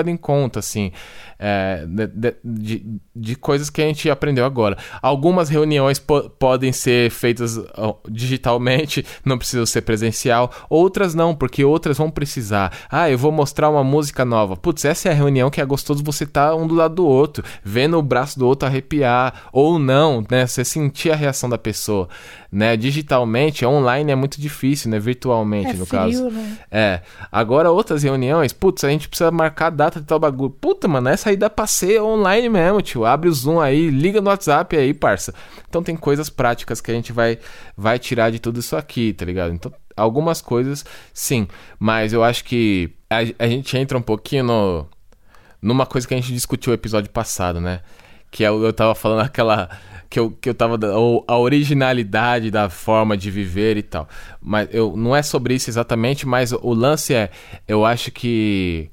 A: levado em conta, assim, é, de, de, de coisas que a gente aprendeu agora. Algumas reuniões po- podem ser feitas digitalmente, não precisam ser presencial, outras não, porque outras vão precisar. Ah, eu vou mostrar uma música nova. Putz, essa é a reunião que é gostoso você estar um do lado do outro, vendo o braço do outro arrepiar, ou não, né, você sentir a reação da pessoa, né, digitalmente, online é muito difícil, né, virtualmente,
B: é
A: no
B: frio,
A: caso.
B: Né?
A: É, agora outras reuniões, putz, a gente precisa marcar a data de tal bagulho. Puta, mano, essa aí dá pra ser online mesmo, tio, abre o Zoom aí, liga no WhatsApp aí, parça. Então tem coisas práticas que a gente vai, vai tirar de tudo isso aqui, tá ligado? Então, algumas coisas, sim, mas eu acho que a, a gente entra um pouquinho no, numa coisa que a gente discutiu no episódio passado, né? Que eu, eu tava falando aquela... Que eu, que eu tava... A originalidade da forma de viver e tal. Mas eu, não é sobre isso exatamente, mas o lance é... Eu acho que...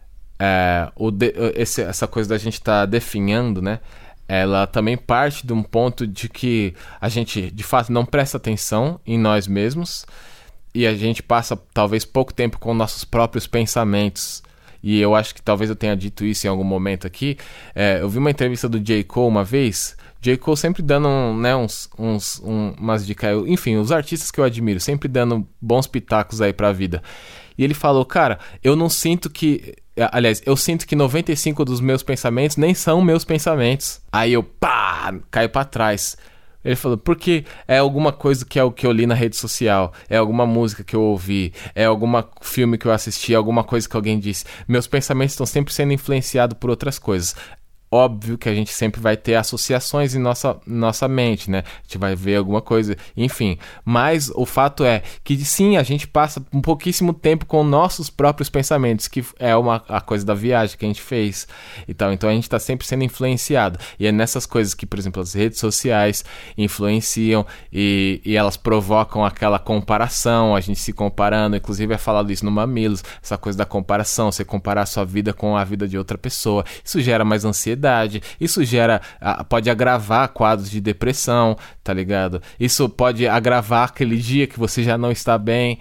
A: É, o de, esse, essa coisa da gente estar tá definhando, né? Ela também parte de um ponto de que a gente, de fato, não presta atenção em nós mesmos. E a gente passa, talvez, pouco tempo com nossos próprios pensamentos. E eu acho que talvez eu tenha dito isso em algum momento aqui. É, eu vi uma entrevista do J. Cole uma vez... J. Cole sempre dando um, né, uns, uns, um, umas dicas, enfim, os artistas que eu admiro, sempre dando bons pitacos aí pra vida. E ele falou, cara, eu não sinto que... Aliás, eu sinto que noventa e cinco dos meus pensamentos nem são meus pensamentos. Aí eu, pá, caio pra trás. Ele falou, porque é alguma coisa que é o que eu li na rede social, é alguma música que eu ouvi, é algum filme que eu assisti, alguma coisa que alguém disse. Meus pensamentos estão sempre sendo influenciados por outras coisas. Óbvio que a gente sempre vai ter associações em nossa, nossa mente, né? A gente vai ver alguma coisa, enfim. Mas o fato é que sim, a gente passa um pouquíssimo tempo com nossos próprios pensamentos, que é uma, a coisa da viagem que a gente fez e tal. Então a gente está sempre sendo influenciado. E é nessas coisas que, por exemplo, as redes sociais influenciam e, e elas provocam aquela comparação, a gente se comparando. Inclusive é falado isso no Mamilos, essa coisa da comparação, você comparar a sua vida com a vida de outra pessoa. Isso gera mais ansiedade. Isso gera, pode agravar quadros de depressão, tá ligado? Isso pode agravar aquele dia que você já não está bem.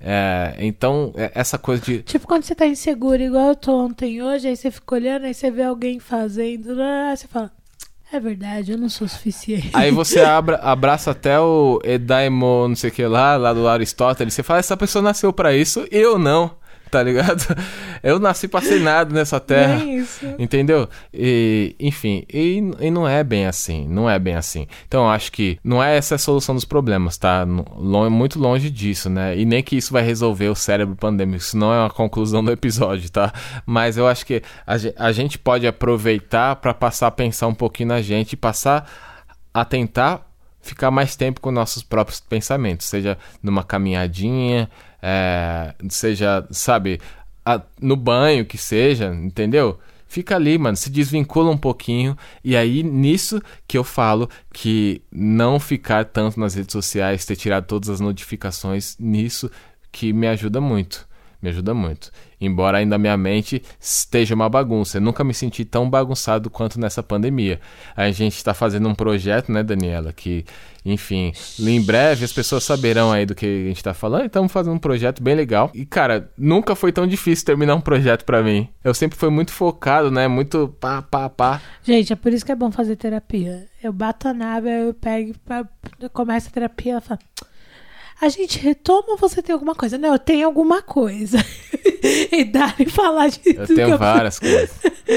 A: É, então, essa coisa de...
B: Tipo quando você tá inseguro, igual eu tô ontem hoje, aí você fica olhando, aí você vê alguém fazendo, aí você fala, é verdade, eu não sou suficiente.
A: Aí você abra, abraça até o Edaimo, não sei o que lá, lá do Aristóteles, você fala, essa pessoa nasceu pra isso, eu não. Tá ligado? Eu nasci pra ser nada nessa terra.
B: É isso.
A: Entendeu? E, enfim, e, e não é bem assim. Não é bem assim. Então eu acho que não é essa a solução dos problemas, tá? Longe, muito longe disso, né? E nem que isso vai resolver o cérebro pandêmico. Isso não é uma conclusão do episódio, tá? Mas eu acho que a, a gente pode aproveitar pra passar a pensar um pouquinho na gente e passar a tentar ficar mais tempo com nossos próprios pensamentos. Seja numa caminhadinha... É, seja, sabe, a, no banho que seja, entendeu? Fica ali, mano, se desvincula um pouquinho. E aí, nisso que eu falo que não ficar tanto nas redes sociais, ter tirado todas as notificações, nisso que me ajuda muito. Me ajuda muito. Embora ainda minha mente esteja uma bagunça. Eu nunca me senti tão bagunçado quanto nessa pandemia. A gente está fazendo um projeto, né, Daniela? Que, enfim, em breve as pessoas saberão aí do que a gente está falando. Estamos fazendo um projeto bem legal. E, cara, nunca foi tão difícil terminar um projeto pra mim. Eu sempre fui muito focado, né? Muito pá, pá, pá.
B: Gente, é por isso que é bom fazer terapia. Eu bato a nave, eu pego, eu começo a terapia, ela fala... A gente retoma ou você tem alguma coisa? Não, eu tenho alguma coisa. E dá e falar de
A: Eu tenho
B: eu...
A: várias coisas.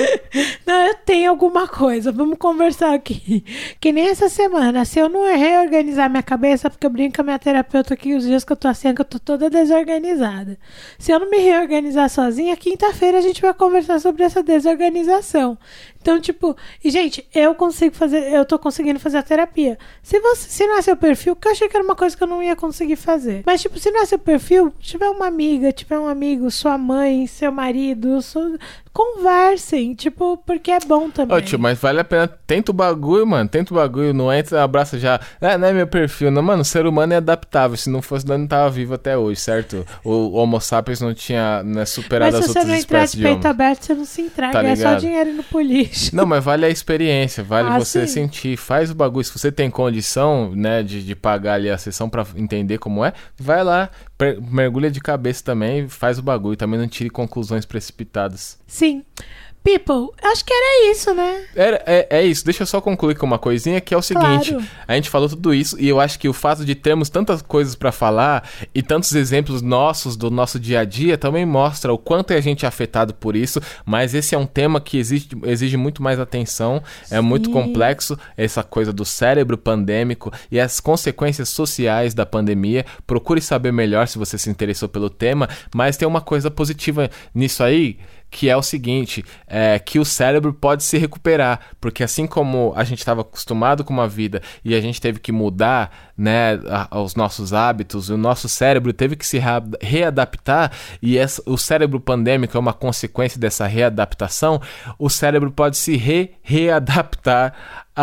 B: Não, eu tenho alguma coisa. Vamos conversar aqui. Que nem essa semana. Se eu não reorganizar minha cabeça, porque eu brinco com a minha terapeuta aqui os dias que eu tô assim, que eu tô toda desorganizada. Se eu não me reorganizar sozinha, quinta-feira a gente vai conversar sobre essa desorganização. Então, tipo, e gente, eu consigo fazer, eu tô conseguindo fazer a terapia. Se você, se não é seu perfil, que eu achei que era uma coisa que eu não ia conseguir fazer. Mas, tipo, se não é seu perfil, tiver uma amiga, tiver um amigo, sua mãe, seu marido, sua... conversem. assim, tipo, porque é bom também.
A: Ô, tio, mas vale a pena. Tenta o bagulho, mano. Tenta o bagulho. Não entra, abraça já. É, não é meu perfil. Não, mano, o ser humano é adaptável. Se não fosse, não tava vivo até hoje, certo? O Homo sapiens não tinha né, superado as outras espécies de
B: Mas se você não entrar de peito
A: homo.
B: aberto, você não se entrega.
A: Tá
B: é só
A: ligado?
B: dinheiro indo pro lixo.
A: Não, mas vale a experiência. Vale
B: Ah,
A: você
B: sim.
A: sentir. Faz o bagulho. Se você tem condição, né, de, de pagar ali a sessão pra entender como é, vai lá. per- Mergulha de cabeça também. Faz o bagulho. Também não tire conclusões precipitadas.
B: Sim. People, acho que era isso, né?
A: É, é, é isso, deixa eu só concluir com uma coisinha que é o seguinte,
B: Claro.
A: a gente falou tudo isso e eu acho que o fato de termos tantas coisas pra falar e tantos exemplos nossos do nosso dia a dia também mostra o quanto a gente é afetado por isso, mas esse é um tema que exige, exige muito mais atenção, é muito
B: Sim.
A: complexo, essa coisa do cérebro pandêmico e as consequências sociais da pandemia. Procure saber melhor se você se interessou pelo tema, mas tem uma coisa positiva nisso aí, que é o seguinte, é, que o cérebro pode se recuperar, porque assim como a gente estava acostumado com uma vida e a gente teve que mudar, né, a, os nossos hábitos, o nosso cérebro teve que se rea- readaptar, e essa, o cérebro pandêmico é uma consequência dessa readaptação, o cérebro pode se re- readaptar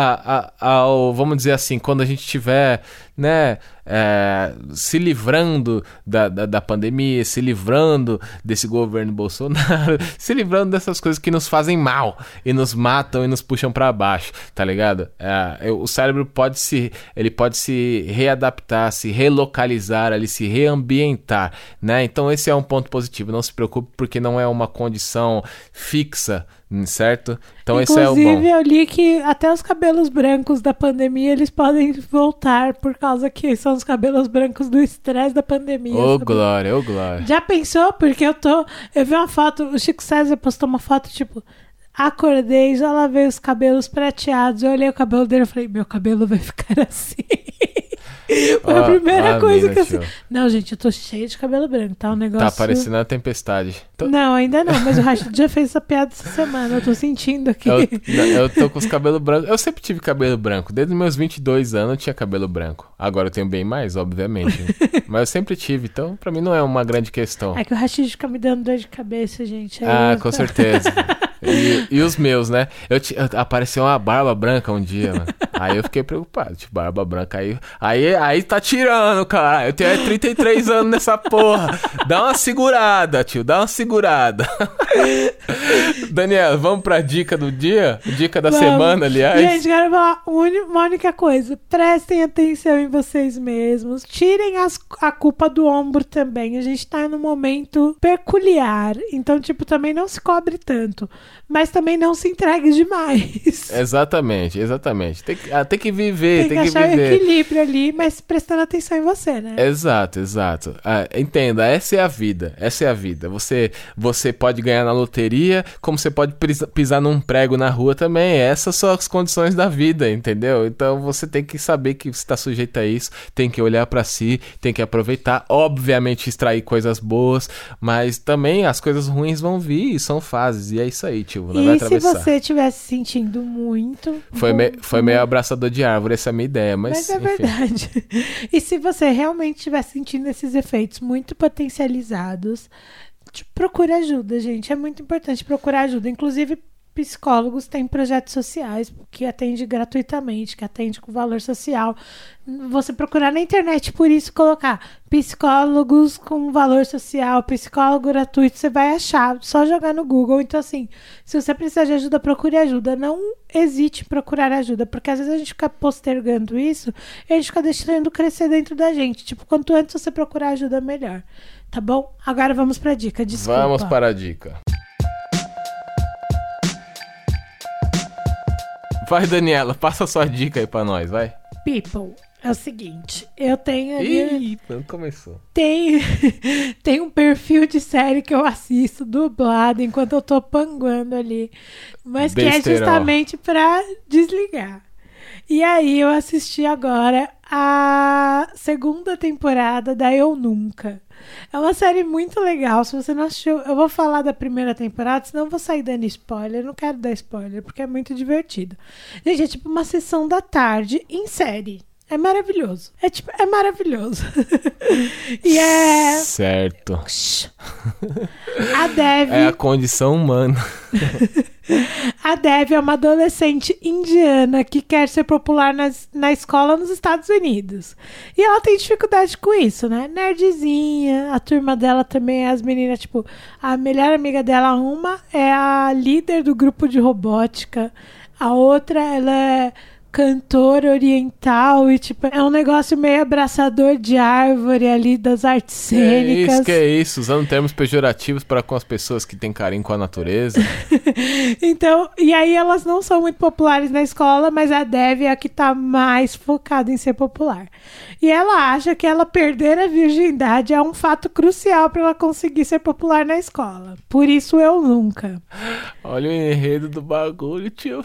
A: a, a, ao, vamos dizer assim, quando a gente estiver, né, é, se livrando da, da, da pandemia, se livrando desse governo Bolsonaro, se livrando dessas coisas que nos fazem mal e nos matam e nos puxam pra baixo, tá ligado? É, o cérebro pode se, ele pode se readaptar, se relocalizar, ali, se reambientar, né? Então esse é um ponto positivo, não se preocupe porque não é uma condição fixa, certo? Então esse é o
B: Inclusive,
A: bom.
B: eu li que até os cabelos brancos da pandemia, eles podem voltar por causa que são os cabelos brancos do estresse da pandemia.
A: Ô,
B: sabe?
A: glória, ô, glória.
B: Já pensou? Porque eu tô... Eu vi uma foto, o Chico César postou uma foto, tipo... Acordei, já lavei os cabelos prateados. Eu olhei o cabelo dele e falei, meu cabelo vai ficar assim. Foi a
A: Ó,
B: primeira
A: a
B: coisa
A: mina,
B: que eu...
A: tio.
B: Não, gente, eu tô cheia de cabelo branco, tá? Um negócio...
A: Tá parecendo a tempestade. Tô-
B: Não, ainda não, mas o Rashid já fez essa piada essa semana. Eu tô sentindo aqui.
A: Eu, eu tô com os cabelos brancos. Eu sempre tive cabelo branco. Desde os meus vinte e dois anos eu tinha cabelo branco. Agora eu tenho bem mais, obviamente. Mas eu sempre tive, então pra mim não é uma grande questão.
B: É que o Rashid fica me dando dor de cabeça, gente. Aí
A: Ah,
B: eu-
A: com certeza. E, e os meus, né? Eu ti- eu- apareceu uma barba branca um dia, mano. Aí eu fiquei preocupado. Tipo, barba branca aí. Aí, aí tá tirando, cara. Eu tenho trinta e três anos nessa porra. Dá uma segurada, tio. Dá uma segurada. Daniela, vamos pra dica do dia? Dica da
B: Vamos.
A: semana, aliás.
B: Gente, quero falar uni- uma única coisa. Prestem atenção em vocês mesmos. Tirem as- a culpa do ombro também. A gente tá num momento peculiar. Então, tipo, também não se cobre tanto. Mas também não se entregue demais.
A: Exatamente, exatamente. Tem que, ah, tem que viver,
B: Tem
A: tem,
B: que
A: que
B: achar o
A: viver.
B: equilíbrio ali, mas prestando atenção em você, né?
A: Exato, exato. Ah, entenda, essa é a vida. Essa é a vida. Você, você pode ganhar na loteria, como você pode pris- pisar num prego na rua também. Essas são as condições da vida, entendeu? Então você tem que saber que você está sujeito a isso, tem que olhar pra si, tem que aproveitar, obviamente extrair coisas boas, mas também as coisas ruins vão vir, e são fases, e é isso aí, tio. Não vai
B: E se
A: atravessar.
B: você estiver se sentindo muito...
A: Foi, me, foi meio abraçador de árvore, essa é a minha ideia, mas,
B: Mas é
A: enfim.
B: verdade. E se você realmente estiver sentindo esses efeitos muito potencializados, te- procure ajuda, gente. É muito importante procurar ajuda. Inclusive, psicólogos têm projetos sociais que atendem gratuitamente, que atendem com valor social. Você procurar na internet, por isso colocar psicólogos com valor social, psicólogo gratuito, você vai achar, só jogar no Google. Então, assim, se você precisar de ajuda, procure ajuda. Não hesite em procurar ajuda, porque às vezes a gente fica postergando isso e a gente fica deixando crescer dentro da gente. Tipo, quanto antes você procurar ajuda, melhor. Tá bom? Agora vamos pra dica, desculpa.
A: Vamos para a dica. Vai, Daniela, passa a sua dica aí pra nós, vai.
B: People, é o seguinte, eu tenho ali...
A: Ih, não começou.
B: Tem, tem um perfil de série que eu assisto dublado enquanto eu tô panguando ali. Mas que é
A: Besteirão.
B: justamente pra desligar. E aí eu assisti agora a segunda temporada da Eu Nunca. É uma série muito legal. Se você não assistiu, eu vou falar da primeira temporada, senão eu vou sair dando spoiler. Eu não quero dar spoiler, porque é muito divertido. Gente, é tipo uma sessão da tarde em série. É maravilhoso. É tipo, é maravilhoso. E é...
A: Certo.
B: A Dev...
A: É a condição humana.
B: A Dev é uma adolescente indiana que quer ser popular nas, na escola nos Estados Unidos. E ela tem dificuldade com isso, né? Nerdzinha, a turma dela também é as meninas, tipo, a melhor amiga dela, uma, é a líder do grupo de robótica. A outra, ela é cantora oriental e, tipo, é um negócio meio abraçador de árvore ali, das artes cênicas.
A: É isso, que é isso, usando termos pejorativos para com as pessoas que têm carinho com a natureza.
B: Então, e aí elas não são muito populares na escola, mas a Dev é a que tá mais focada em ser popular. E ela acha que ela perder a virgindade é um fato crucial para ela conseguir ser popular na escola. Por isso eu nunca.
A: Olha o enredo do bagulho, tio.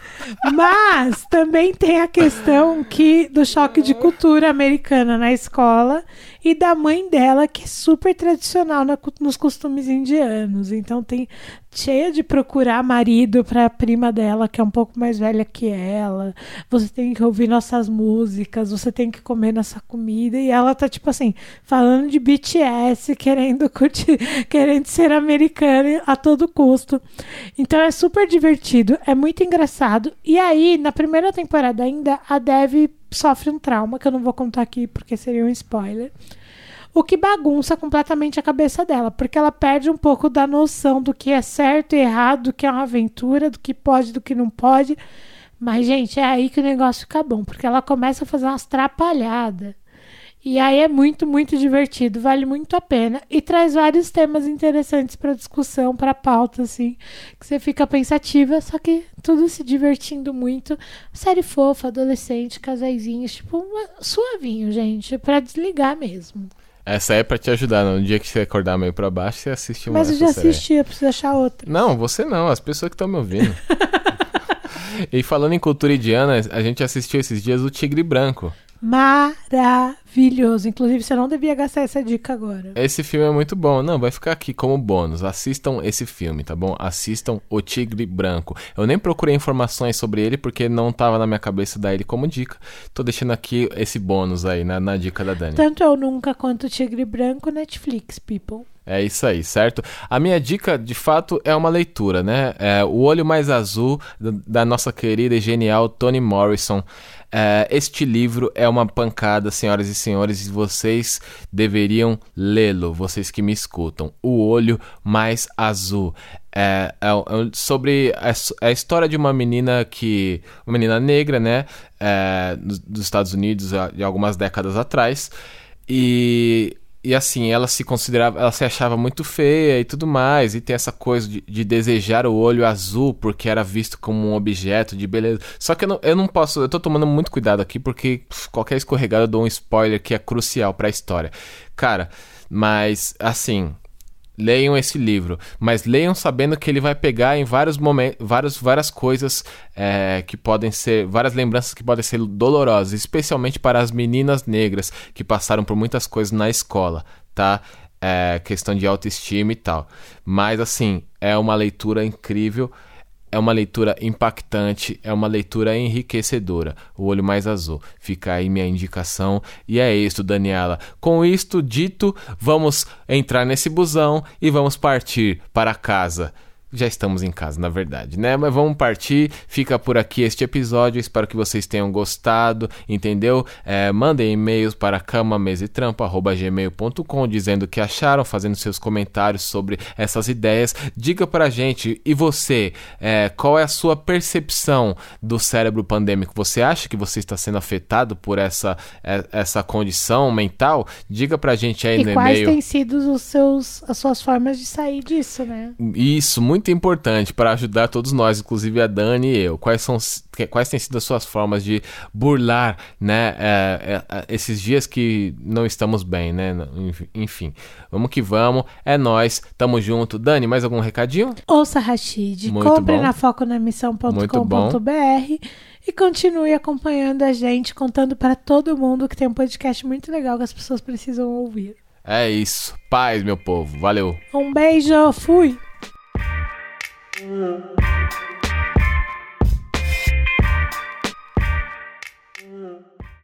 B: Mas também tem a questão que, do choque de cultura americana na escola e da mãe dela, que é super tradicional na, nos costumes indianos. Então tem cheia de procurar marido para a prima dela, que é um pouco mais velha que ela. Você tem que ouvir nossas músicas, você tem que comer nossa comida. E ela tá, tipo assim, falando de B T S, querendo curtir, querendo ser americana a todo custo. Então é super divertido, é muito engraçado. E aí, na primeira temporada ainda, a Dev sofre um trauma, que eu não vou contar aqui porque seria um spoiler. O que bagunça completamente a cabeça dela, porque ela perde um pouco da noção do que é certo e errado, do que é uma aventura, do que pode, do que não pode. Mas, gente, é aí que o negócio fica bom, porque ela começa a fazer umas trapalhadas. E aí é muito, muito divertido, vale muito a pena. E traz vários temas interessantes para discussão, para pauta, assim, que você fica pensativa, só que tudo se divertindo muito. Série fofa, adolescente, casaizinhos, tipo, uma, suavinho, gente, para desligar mesmo.
A: Essa é pra te ajudar, no dia que você acordar meio pra baixo, você assiste uma.
B: Mas eu já assisti, eu preciso achar outra.
A: Não, você não, as pessoas que estão me ouvindo. E falando em cultura indiana, a gente assistiu esses dias o Tigre Branco.
B: Maravilhoso. Inclusive, você não devia gastar essa dica agora.
A: Esse filme é muito bom. Não, vai ficar aqui como bônus. Assistam esse filme, tá bom? Assistam O Tigre Branco. Eu nem procurei informações sobre ele porque não tava na minha cabeça dar ele como dica. Tô deixando aqui esse bônus aí na, na dica da Dani.
B: Tanto Eu Nunca quanto O Tigre Branco, Netflix, people.
A: É isso aí, certo? A minha dica, de fato, é uma leitura, né? É O Olho Mais Azul, da nossa querida e genial Toni Morrison. É, este livro é uma pancada, senhoras e senhores, e vocês deveriam lê-lo, vocês que me escutam. O Olho Mais Azul. É, é, é sobre a, a história de uma menina que... Uma menina negra, né? É, dos, dos Estados Unidos, de algumas décadas atrás. E... E assim, ela se considerava, ela se achava muito feia e tudo mais, e tem essa coisa de, de desejar o olho azul, porque era visto como um objeto de beleza. Só que eu não, eu não posso, eu tô tomando muito cuidado aqui, porque pff, qualquer escorregada eu dou um spoiler que é crucial pra história. Cara, mas assim... Leiam esse livro, mas leiam sabendo que ele vai pegar em vários momentos, vários, várias coisas é, que podem ser, várias lembranças que podem ser dolorosas, especialmente para as meninas negras que passaram por muitas coisas na escola, tá? É, questão de autoestima e tal. Mas assim, é uma leitura incrível, é uma leitura impactante, é uma leitura enriquecedora. O Olho Mais Azul. Fica aí minha indicação. E é isso, Daniela. Com isto dito, vamos entrar nesse busão e vamos partir para casa. Já estamos em casa, na verdade, né? Mas vamos partir. Fica por aqui este episódio. Espero que vocês tenham gostado, entendeu? É, mandem e-mails para cama mesa e trampo arroba gmail ponto com dizendo o que acharam, fazendo seus comentários sobre essas ideias. Diga pra gente, e você, é, qual é a sua percepção do cérebro pandêmico? Você acha que você está sendo afetado por essa, essa condição mental? Diga pra gente aí
B: e
A: no
B: quais
A: e-mail.
B: têm sido os seus, as suas formas de sair disso, né?
A: Isso, muito Muito importante para ajudar todos nós, inclusive a Dani e eu. Quais são, quais têm sido as suas formas de burlar, né, é, é, esses dias que não estamos bem, né? Enfim, vamos que vamos. É nóis, tamo junto. Dani, mais algum recadinho?
B: Ouça Rashid,
A: Muito
B: compre
A: bom.
B: na foco na missão ponto com ponto b r e continue acompanhando a gente, contando para todo mundo que tem um podcast muito legal que as pessoas precisam ouvir.
A: É isso. Paz, meu povo. Valeu.
B: Um beijo, fui!
C: Mm.